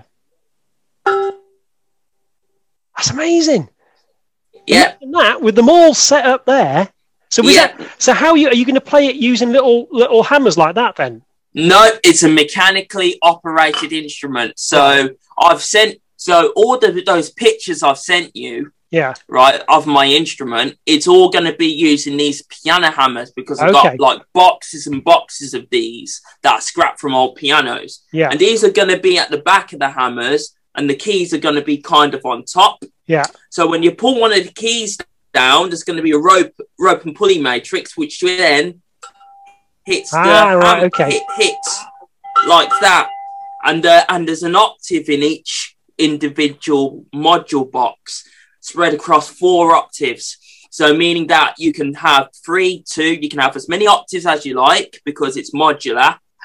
That's amazing. Yeah. And that, with them all set up there. So how are you going to play it using little hammers like that then? No, it's a mechanically operated instrument. So all those pictures I've sent you, right, of my instrument, it's all going to be using these piano hammers, because I've got like boxes and boxes of these that are scrapped from old pianos. Yeah. And these are going to be at the back of the hammers, and the keys are going to be kind of on top. Yeah. So when you pull one of the keys down, there's going to be a rope and pulley matrix, which then hits the hammer, hits like that. And there's an octave in each individual module box spread across 4 octaves. So meaning that you can have 3, 2, you can have as many octaves as you like because it's modular.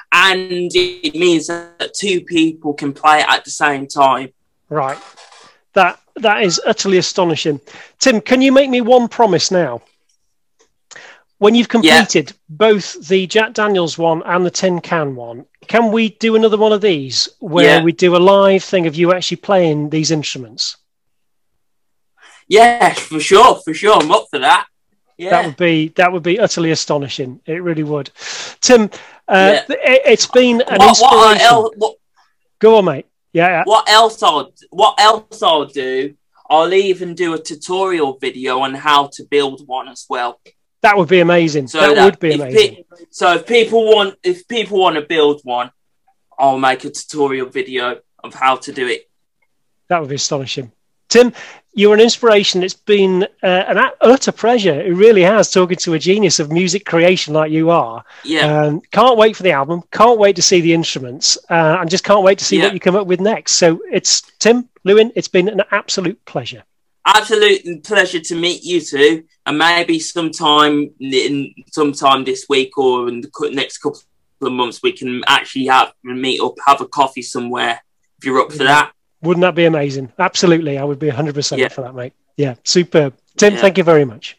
and it means that two people can play it at the same time. Right. That is utterly astonishing. Tim, can you make me one promise now? When you've completed both the Jack Daniels one and the Tin Can one, can we do another one of these where we do a live thing of you actually playing these instruments? Yeah, for sure. I'm up for that. Yeah. That would be utterly astonishing. It really would. Tim, it's been an inspiration. Go on, mate. Yeah. What else I'll do? I'll even do a tutorial video on how to build one as well. That would be amazing. That would be amazing. So if people want to build one, I'll make a tutorial video of how to do it. That would be astonishing. Tim, you're an inspiration. It's been an utter pleasure. It really has, talking to a genius of music creation like you are. Yeah. Can't wait for the album. Can't wait to see the instruments. And just can't wait to see what you come up with next. So it's Tim Lewin. It's been an absolute pleasure. Absolute pleasure to meet you two. And maybe sometime this week or in the next couple of months, we can actually meet up, have a coffee somewhere. If you're up for that. Wouldn't that be amazing? Absolutely. I would be 100% up for that, mate. Yeah, superb. Tim, thank you very much.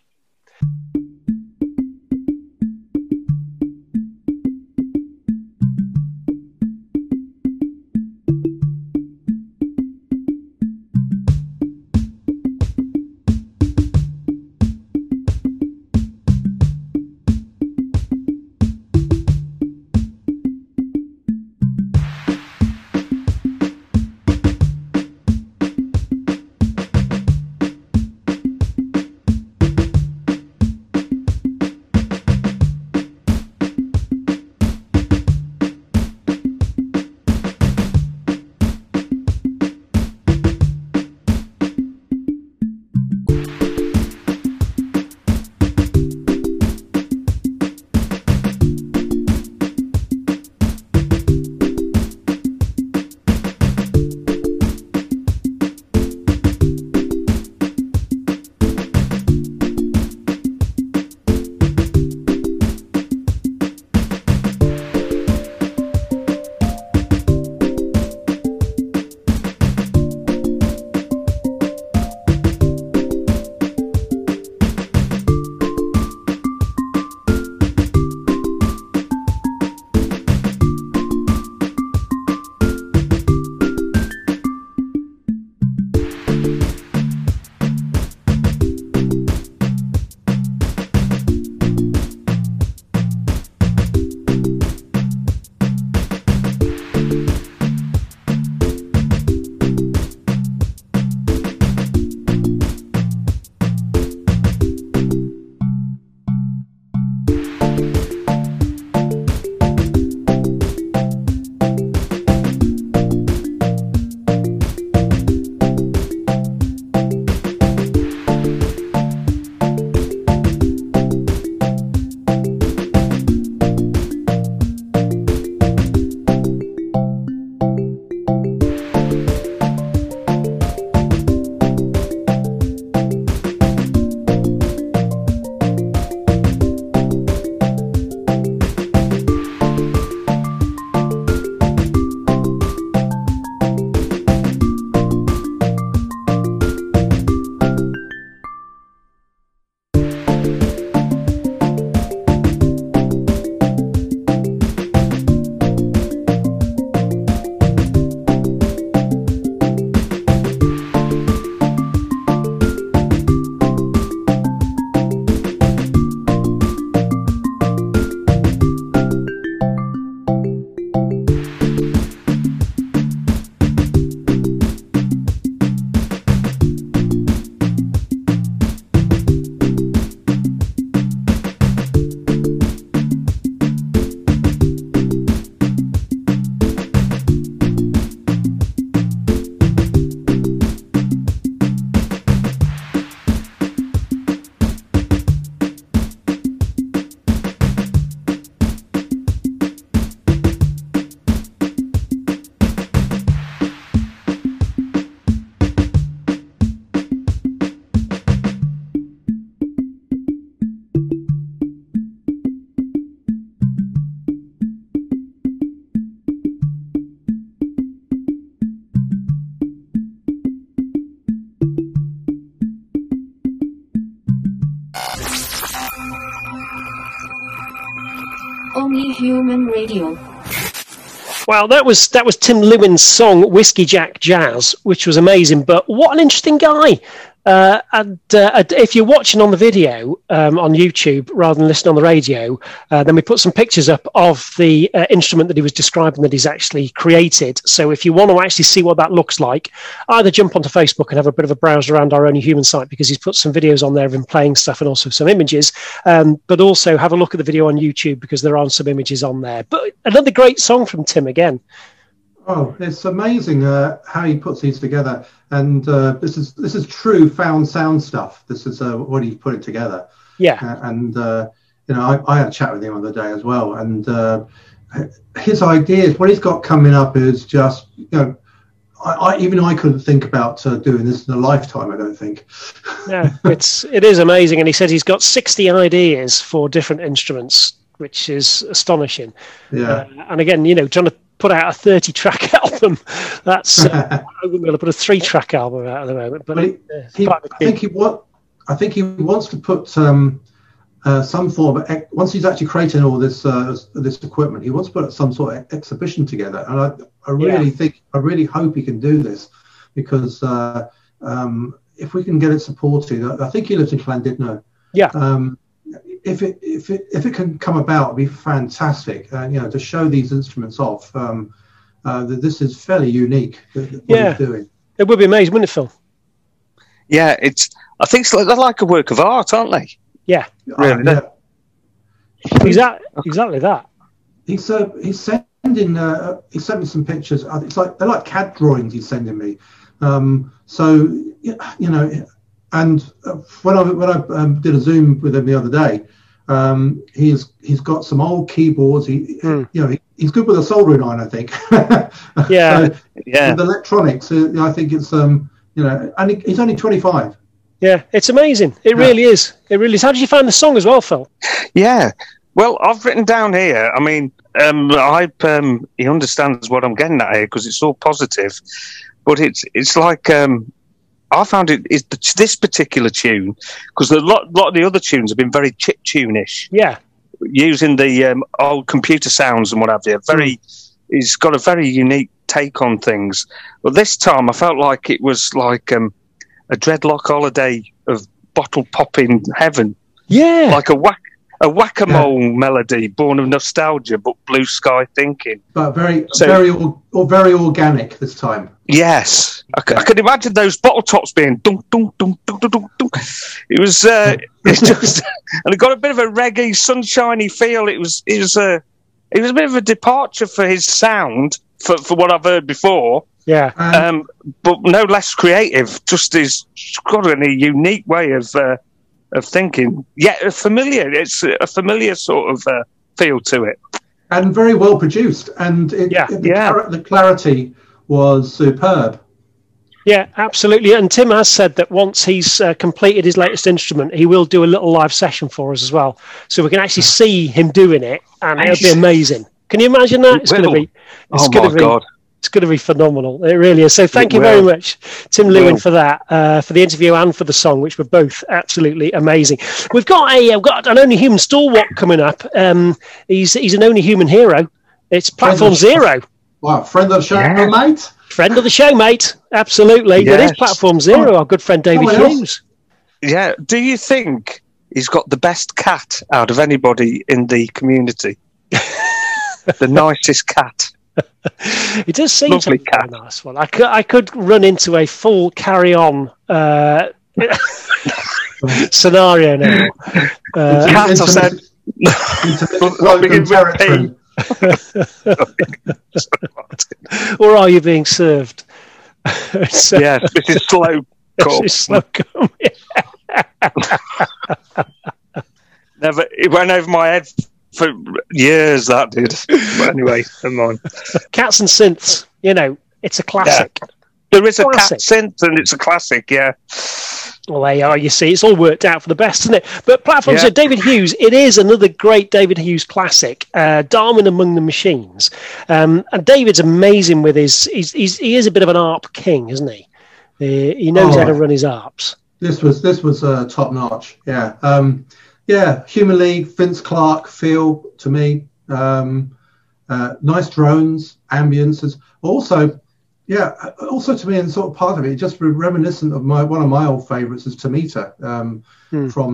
Only Human Radio. Well, that was Tim Lewin's song "Whiskey Jack Jazz," which was amazing. But what an interesting guy! And if you're watching on the video on YouTube rather than listening on the radio, then we put some pictures up of the instrument that he was describing that he's actually created. So if you want to actually see what that looks like, either jump onto Facebook and have a bit of a browse around our Only Human site, because he's put some videos on there of him playing stuff and also some images, but also have a look at the video on YouTube because there are some images on there. But another great song from Tim again. Oh, it's amazing how he puts these together, and this is true found sound stuff. This is what he put it together. Yeah, and you know, I had a chat with him the other day as well, and his ideas, what he's got coming up, is just, you know, I couldn't think about doing this in a lifetime. I don't think. Yeah, it is amazing, and he said he's got 60 ideas for different instruments, which is astonishing. Yeah, and again, you know, trying to put out a 30-track album, that's I wouldn't be able to put a 3-track album out at the moment. But I think he wants to put some form of, once he's actually creating all this equipment, he wants to put some sort of exhibition together. And I really hope he can do this, because if we can get it supported, I think he lives in Llandudno. Yeah. If it can come about, it'd be fantastic. You know, to show these instruments off. That this is fairly unique. What he's doing. It would be amazing, wouldn't it, Phil? Yeah, I think they're like a work of art, aren't they? Yeah, really. Exactly that. He's sending. He sent me some pictures. They're like CAD drawings he's sending me. So you know. And when I did a Zoom with him the other day, he's got some old keyboards. You know, he's good with a soldering iron, I think. Yeah, so, with electronics, I think it's you know, and he's only 25. Yeah, it's amazing. It really is. It really is. How did you find the song as well, Phil? Yeah, well, I've written down here. I mean, he understands what I'm getting at here, because it's all positive, but it's like. I found it is this particular tune, because a lot of the other tunes have been very chiptune-ish. Yeah, using the old computer sounds and what have you. He's got a very unique take on things. But this time, I felt like it was like a dreadlock holiday of bottle popping heaven. Yeah, like a whack-a-mole melody, born of nostalgia but blue sky thinking. But very organic this time. Yes, I could imagine those bottle tops being dunk dunk dunk dunk dunk dunk dunk. It was just, and it got a bit of a reggae, sunshiny feel. It was a bit of a departure for his sound for what I've heard before. Yeah, but no less creative. Just he's got a unique way of thinking. Yeah, familiar. It's a familiar sort of feel to it, and very well produced. And the clarity was superb. Yeah, absolutely. And Tim has said that once he's completed his latest instrument, he will do a little live session for us as well, so we can actually see him doing it, and it'll be amazing. Can you imagine that? It's going to be. It's going to be phenomenal. It really is. So thank you very much, Tim Lewin, for that, for the interview and for the song, which were both absolutely amazing. We've got an Only Human stalwart coming up. He's an Only Human hero. It's Platform Zero. Wow, friend of the show, mate. Friend of the show, mate. Absolutely. Yes. It is Platform Zero, our good friend David Hughes. Yeah. Do you think he's got the best cat out of anybody in the community? The nicest cat. It does seem to be a nice one. I could run into a full carry-on scenario now. Cat, I said. Or are you being served? Yes, this is slow. Never. It went over my head for years. That did. But anyway, come on. Cats and Synths. You know, it's a classic. Yeah. There is a cat synth, and it's a classic. Yeah. Well, there you are. You see, it's all worked out for the best, isn't it? But platforms. David Hughes. It is another great David Hughes classic. Darwin Among the Machines. And David's amazing with his. He is a bit of an ARP king, isn't he? He knows how to run his ARPs. This was top notch. Yeah. Yeah, Human League, Vince Clarke feel to me. Nice drones, ambiences. Also to me, and sort of part of it, just reminiscent of one of my old favourites is Tomita from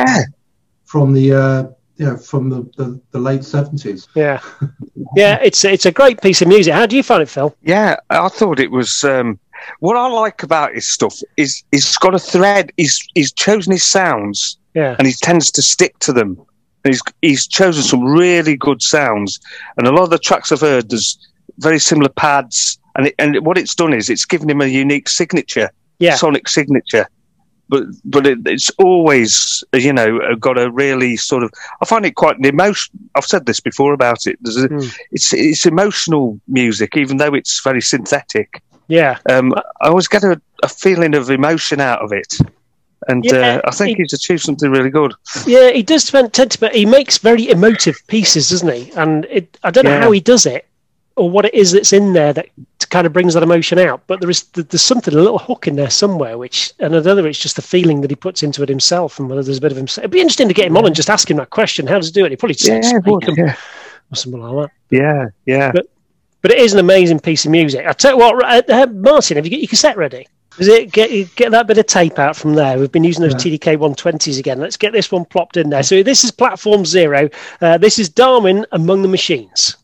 the late 70s. Yeah, yeah, it's a great piece of music. How do you find it, Phil? Yeah, I thought it was. What I like about his stuff is he's got a thread. He's chosen his sounds, and he tends to stick to them. And he's chosen some really good sounds, and a lot of the tracks I've heard, there's very similar pads, and what it's done is it's given him a unique signature, sonic signature. But it's always, got a really sort of. I find it quite an emotion. I've said this before about it. It's emotional music, even though it's very synthetic. Yeah, I always get a feeling of emotion out of it, and I think he's achieved something really good. Yeah, he does tend to, but he makes very emotive pieces, doesn't he? And I don't know how he does it, or what it is that's in there that kind of brings that emotion out. But there's something, a little hook in there somewhere, and I don't know whether it's just the feeling that he puts into it himself, and whether there's a bit of himself. It'd be interesting to get him on and just ask him that question. How does he do it? He'd probably say or something like that. Yeah. But it is an amazing piece of music. I tell you what, Martin, have you got your cassette ready? Does it get that bit of tape out from there? We've been using those TDK 120s again. Let's get this one plopped in there. So this is Platform Zero. This is Darwin Among the Machines.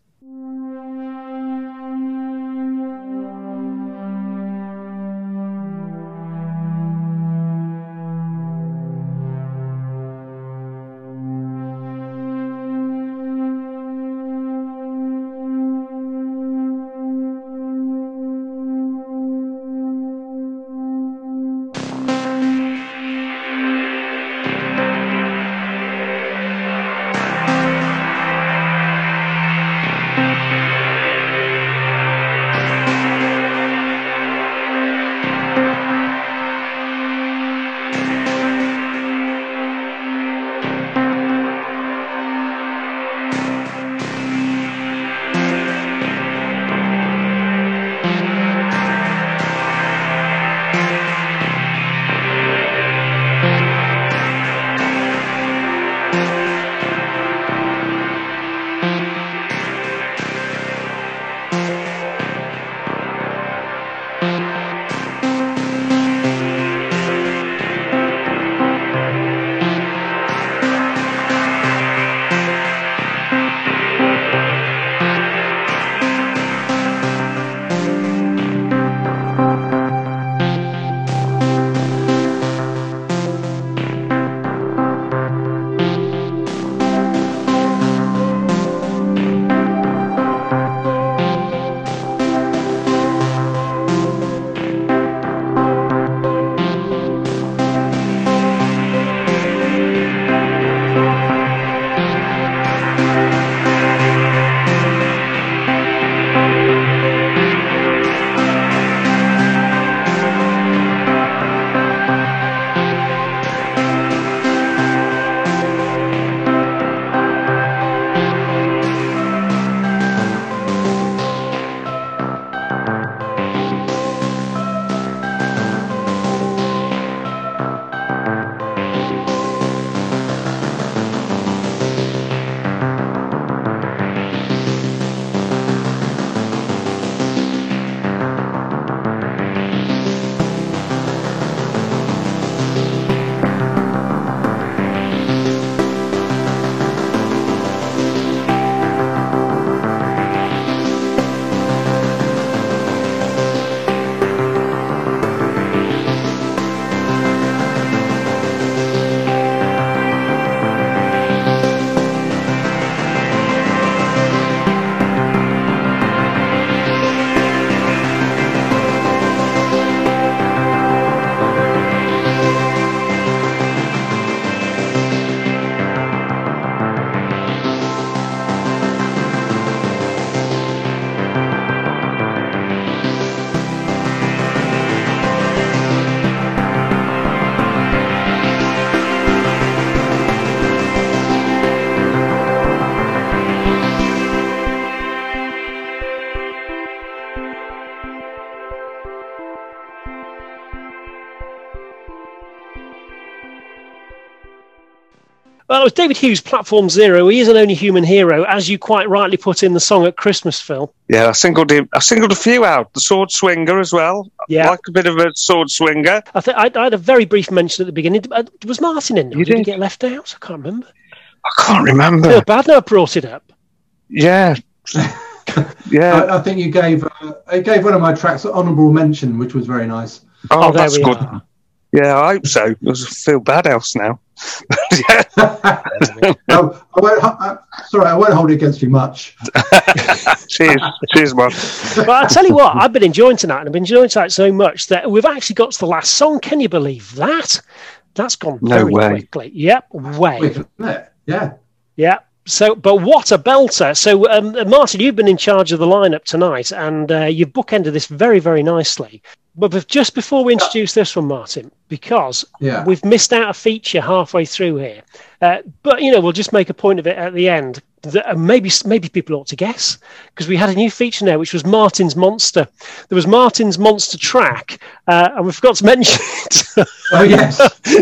Well, it was David Hughes, Platform Zero. He is an only human hero, as you quite rightly put in the song at Christmas, Phil. Yeah, I singled a few out. The Sword Swinger as well. Yeah. I like a bit of a sword swinger. I think I had a very brief mention at the beginning. Was Martin in there? You Did he did? get left out? I can't remember. I can't remember. Phil Badner brought it up. Yeah. Yeah. I think you gave one of my tracks an honourable mention, which was very nice. Oh, there that's we good. are. Yeah, I hope so. I feel bad else now. Yeah. No, I won't hold it against you much. Cheers, man. But I'll tell you what, I've been enjoying tonight, and I've been enjoying tonight so much that we've actually got to the last song. Can you believe that? That's gone very quickly. Yep, way. Quick, isn't it? Yeah. Yeah. So, but what a belter. So, Martin, you've been in charge of the lineup tonight, and you've bookended this very, very nicely. But just before we introduce this one, Martin, because we've missed out a feature halfway through here, but, you know, we'll just make a point of it at the end. That maybe people ought to guess, because we had a new feature now, which was Martin's Monster. There was Martin's Monster track, and we forgot to mention it. Oh, yes.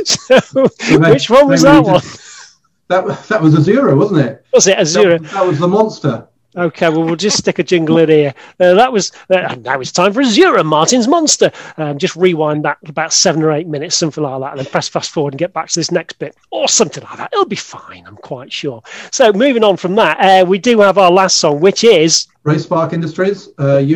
Which one was that one? That was Azura, wasn't it? Was it Azura? That was the Monster. Okay, well, we'll just stick a jingle in here. That was now it's time for Azura, Martin's Monster. Just rewind that about 7 or 8 minutes, something like that, and then press fast forward and get back to this next bit, or something like that. It'll be fine, I'm quite sure. So, moving on from that, we do have our last song, which is Ray Spark Industries.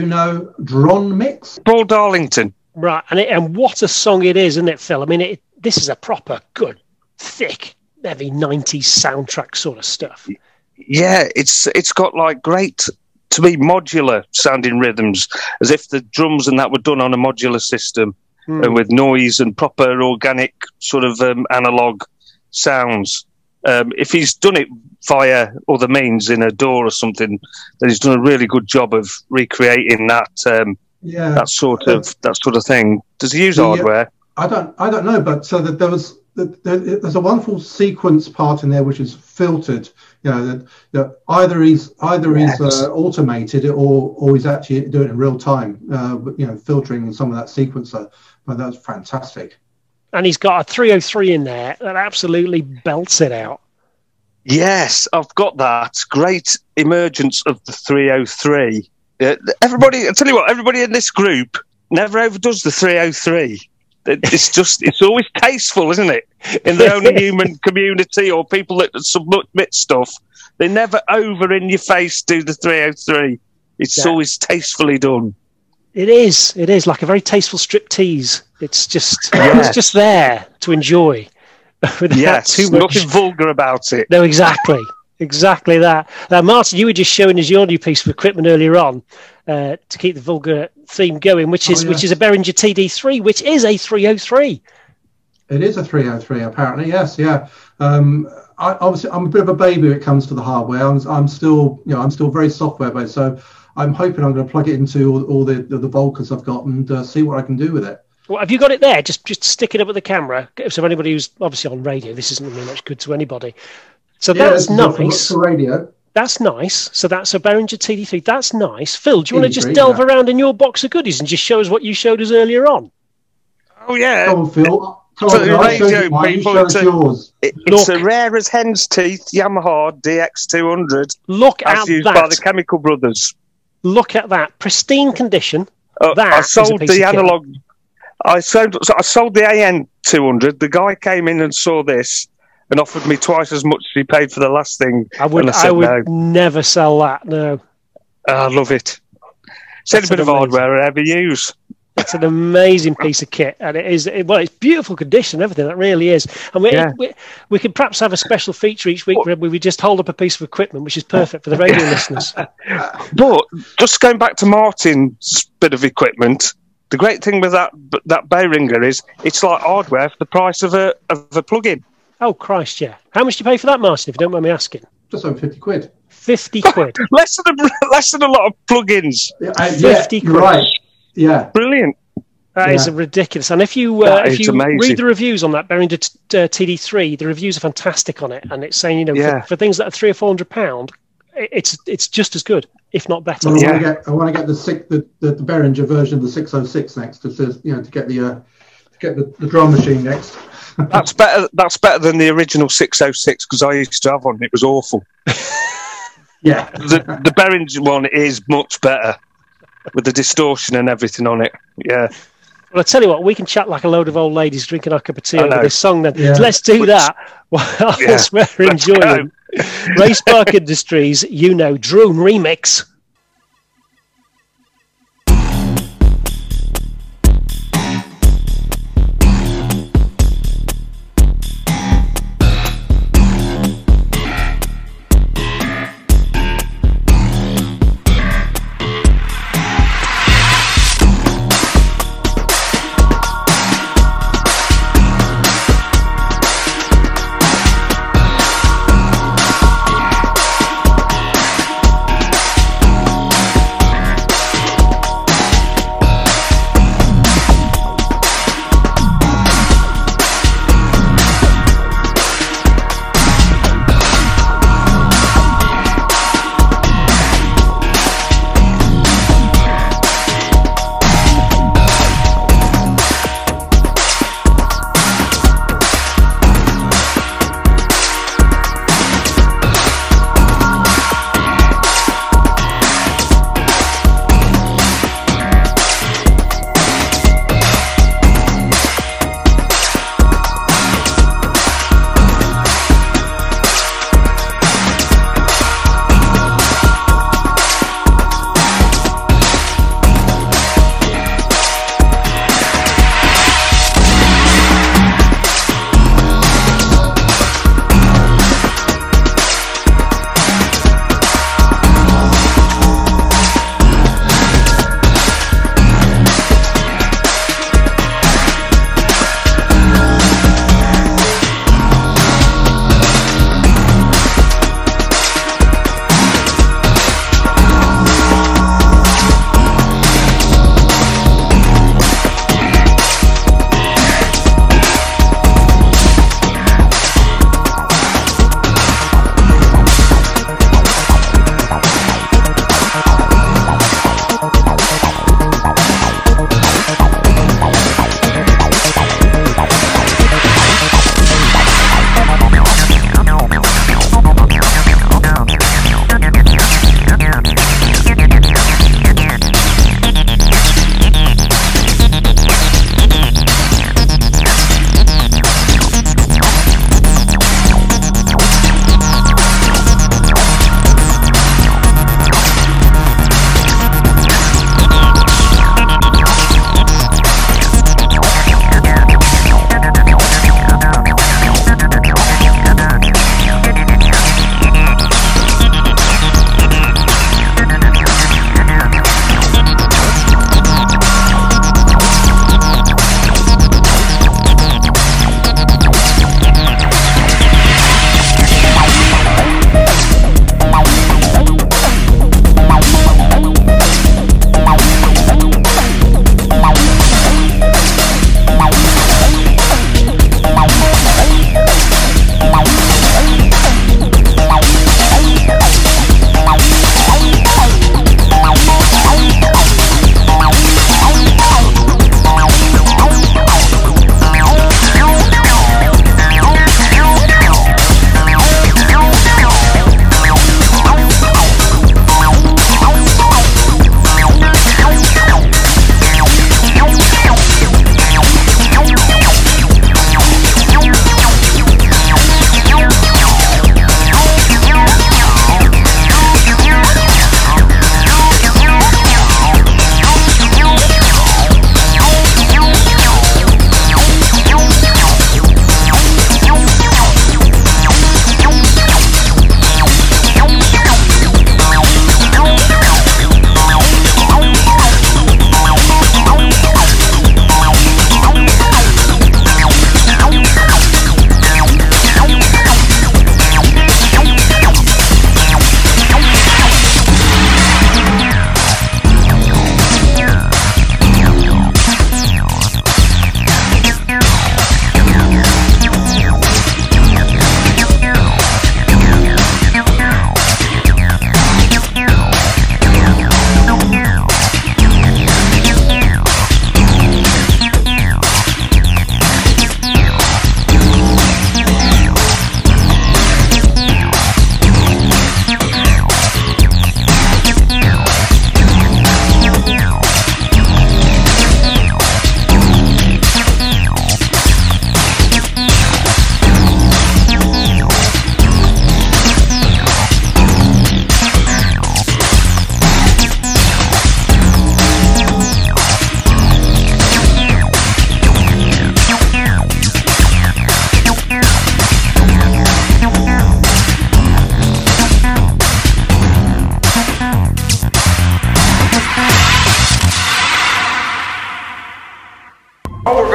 Dron Mix. Paul Darlington. Right, and what a song it is, isn't it, Phil? I mean, this is a proper good, thick, heavy 90s soundtrack sort of stuff. Yeah, it's got like great, to me, modular sounding rhythms, as if the drums and that were done on a modular system and with noise and proper organic sort of analog sounds. If he's done it via other means in a DAW or something, then he's done a really good job of recreating that that sort of thing. Does he use hardware? I don't know, but so that there's a wonderful sequence part in there which is filtered. You know that either he's automated it or he's actually doing it in real time. Filtering some of that sequencer. But that's fantastic. And he's got a 303 in there that absolutely belts it out. Yes, I've got that. Great emergence of the 303. Everybody, I tell you what, everybody in this group never overdoes the 303. It's always tasteful, isn't it? In the only human community or people that submit stuff, they never over in your face do the 303. It's always tastefully done. It is like a very tasteful striptease. It's just it's just there to enjoy. Yes, too much. Nothing vulgar about it. No, exactly that. Martin, you were just showing us your new piece of equipment earlier on to keep the vulgar theme going, which is a Behringer TD3, which is a 303. It is a 303, apparently. Yes, yeah. Obviously, I'm a bit of a baby when it comes to the hardware. I'm still very software based. So I'm hoping I'm going to plug it into all the Volcas I've got and see what I can do with it. Well, have you got it there? Just stick it up at the camera. So anybody who's obviously on radio, this isn't really much good to anybody. So that's nice. For radio. That's nice. So that's a Behringer TD3. That's nice. Phil, do you want to just delve around in your box of goodies and just show us what you showed us earlier on? Oh, yeah. Come on, Phil. Radio people, it's a rare as hen's teeth Yamaha DX200. Look at as used that. by the Chemical Brothers. Look at that. Pristine condition. I sold the analog. I sold the AN200. The guy came in and saw this and offered me twice as much as he paid for the last thing. I would never sell that, no. I love it. It's a bit of hardware I ever use. It's an amazing piece of kit, and it's beautiful condition, everything, that really is. And we could perhaps have a special feature each week where we just hold up a piece of equipment, which is perfect for the radio listeners. But just going back to Martin's bit of equipment, the great thing with that Behringer is it's like hardware for the price of a plug-in. Oh, Christ, yeah. How much do you pay for that, Martin, if you don't mind me asking? Just over 50 quid. 50 quid. less than a lot of plug-ins. 50 quid. Right. Yeah. Brilliant. That is ridiculous. And if you read the reviews on that Behringer TD3, the reviews are fantastic on it. And it's saying, for things that are £300 or £400, it's just as good, if not better. I want to get the Behringer version of the 606 next to get get the drum machine next. That's better. That's better than the original 606 because I used to have one. It was awful. Yeah, the Behringer one is much better with the distortion and everything on it. Yeah. Well, I tell you what, we can chat like a load of old ladies drinking our cup of tea over this song. Then let's do that. Whilst we're enjoying Ray Spark Industries, You Know, Drone remix.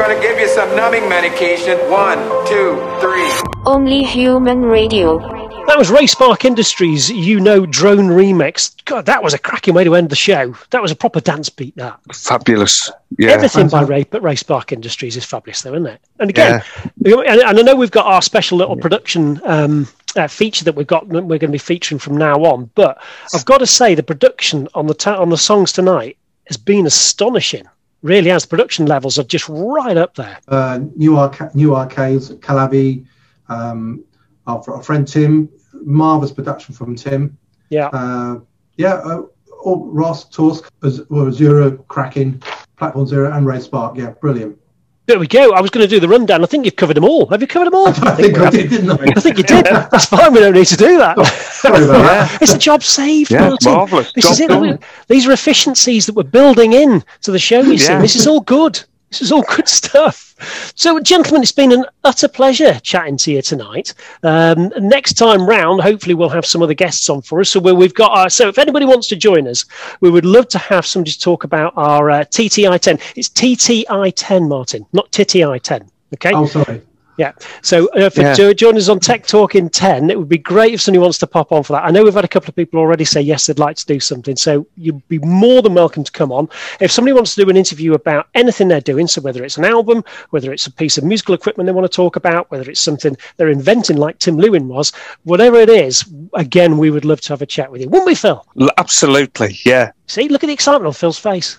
going to give you some numbing medication. 1, 2, 3. Only Human Radio. That was Ray Spark Industries, Drone Remix. God, that was a cracking way to end the show. That was a proper dance beat, that. Fabulous. Yeah. Everything by Ray Spark Industries is fabulous, though, isn't it? And again, and I know we've got our special little production feature that we're going to be featuring from now on, but I've got to say the production on the songs tonight has been astonishing. Really has. The production levels are just right up there. New Arcades, Calabi, our friend Tim, marvellous production from Tim. Yeah. Ross, Torsk, Zero, Kraken, Platform Zero, and Ray Spark. Yeah, brilliant. There we go. I was going to do the rundown. I think you've covered them all. Have you covered them all? I think I did, didn't I? I think you did. That's fine. We don't need to do that. Oh, sorry about that. It's a job saved, Yeah, Martin. marvellous. This is it. These are efficiencies that we're building in to the show, you see. This is all good. This is all good stuff. So, gentlemen, it's been an utter pleasure chatting to you tonight. Next time round, hopefully we'll have some other guests on for us. So we've got so if anybody wants to join us, we would love to have somebody to talk about our TTI-10. It's TTI-10, Martin, not TTI-10. Okay. Oh, sorry. Yeah. So join us on Tech Talk in 10. It would be great if somebody wants to pop on for that. I know we've had a couple of people already say yes, they'd like to do something. So you'd be more than welcome to come on. If somebody wants to do an interview about anything they're doing, so whether it's an album, whether it's a piece of musical equipment they want to talk about, whether it's something they're inventing like Tim Lewin was, whatever it is, again, we would love to have a chat with you. Wouldn't we, Phil? Absolutely, yeah. See, look at the excitement on Phil's face.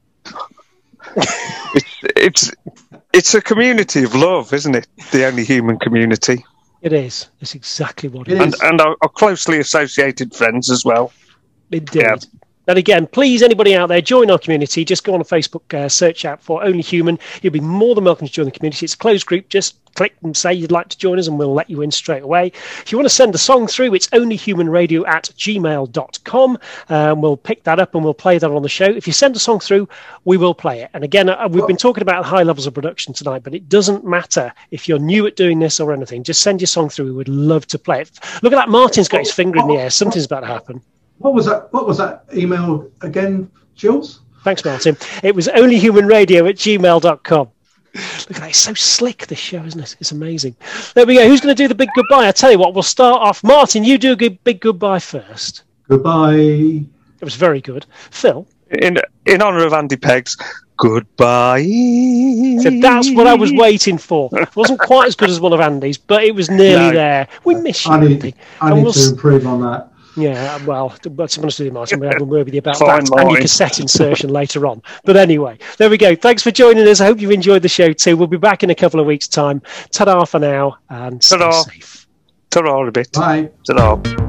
It's a community of love, isn't it? The only human community. It is. It's exactly what it is. And our closely associated friends as well. Indeed. Yeah. And again, please, anybody out there, join our community. Just go on Facebook, search out for Only Human. You'll be more than welcome to join the community. It's a closed group. Just click and say you'd like to join us and we'll let you in straight away. If you want to send a song through, it's onlyhumanradio@gmail.com. We'll pick that up and we'll play that on the show. If you send a song through, we will play it. And again, we've been talking about high levels of production tonight, but it doesn't matter if you're new at doing this or anything. Just send your song through. We would love to play it. Look at that. Martin's got his finger in the air. Something's about to happen. What was that email again, Jules? Thanks, Martin. It was onlyhumanradio@gmail.com. Look at that. It's so slick, this show, isn't it? It's amazing. There we go. Who's going to do the big goodbye? I tell you what, we'll start off. Martin, you do a big goodbye first. Goodbye. It was very good. Phil? In honour of Andy Peggs, goodbye. So that's what I was waiting for. It wasn't quite as good as one of Andy's, but it was nearly there. We miss you, Andy. I need to improve on that. Yeah, well, what's supposed to do, Martin? We'll have a word with you about that and your cassette insertion later on. But anyway, there we go. Thanks for joining us. I hope you've enjoyed the show too. We'll be back in a couple of weeks' time. Ta-da for now, and stay safe. Ta-da a bit. Bye. Ta-da.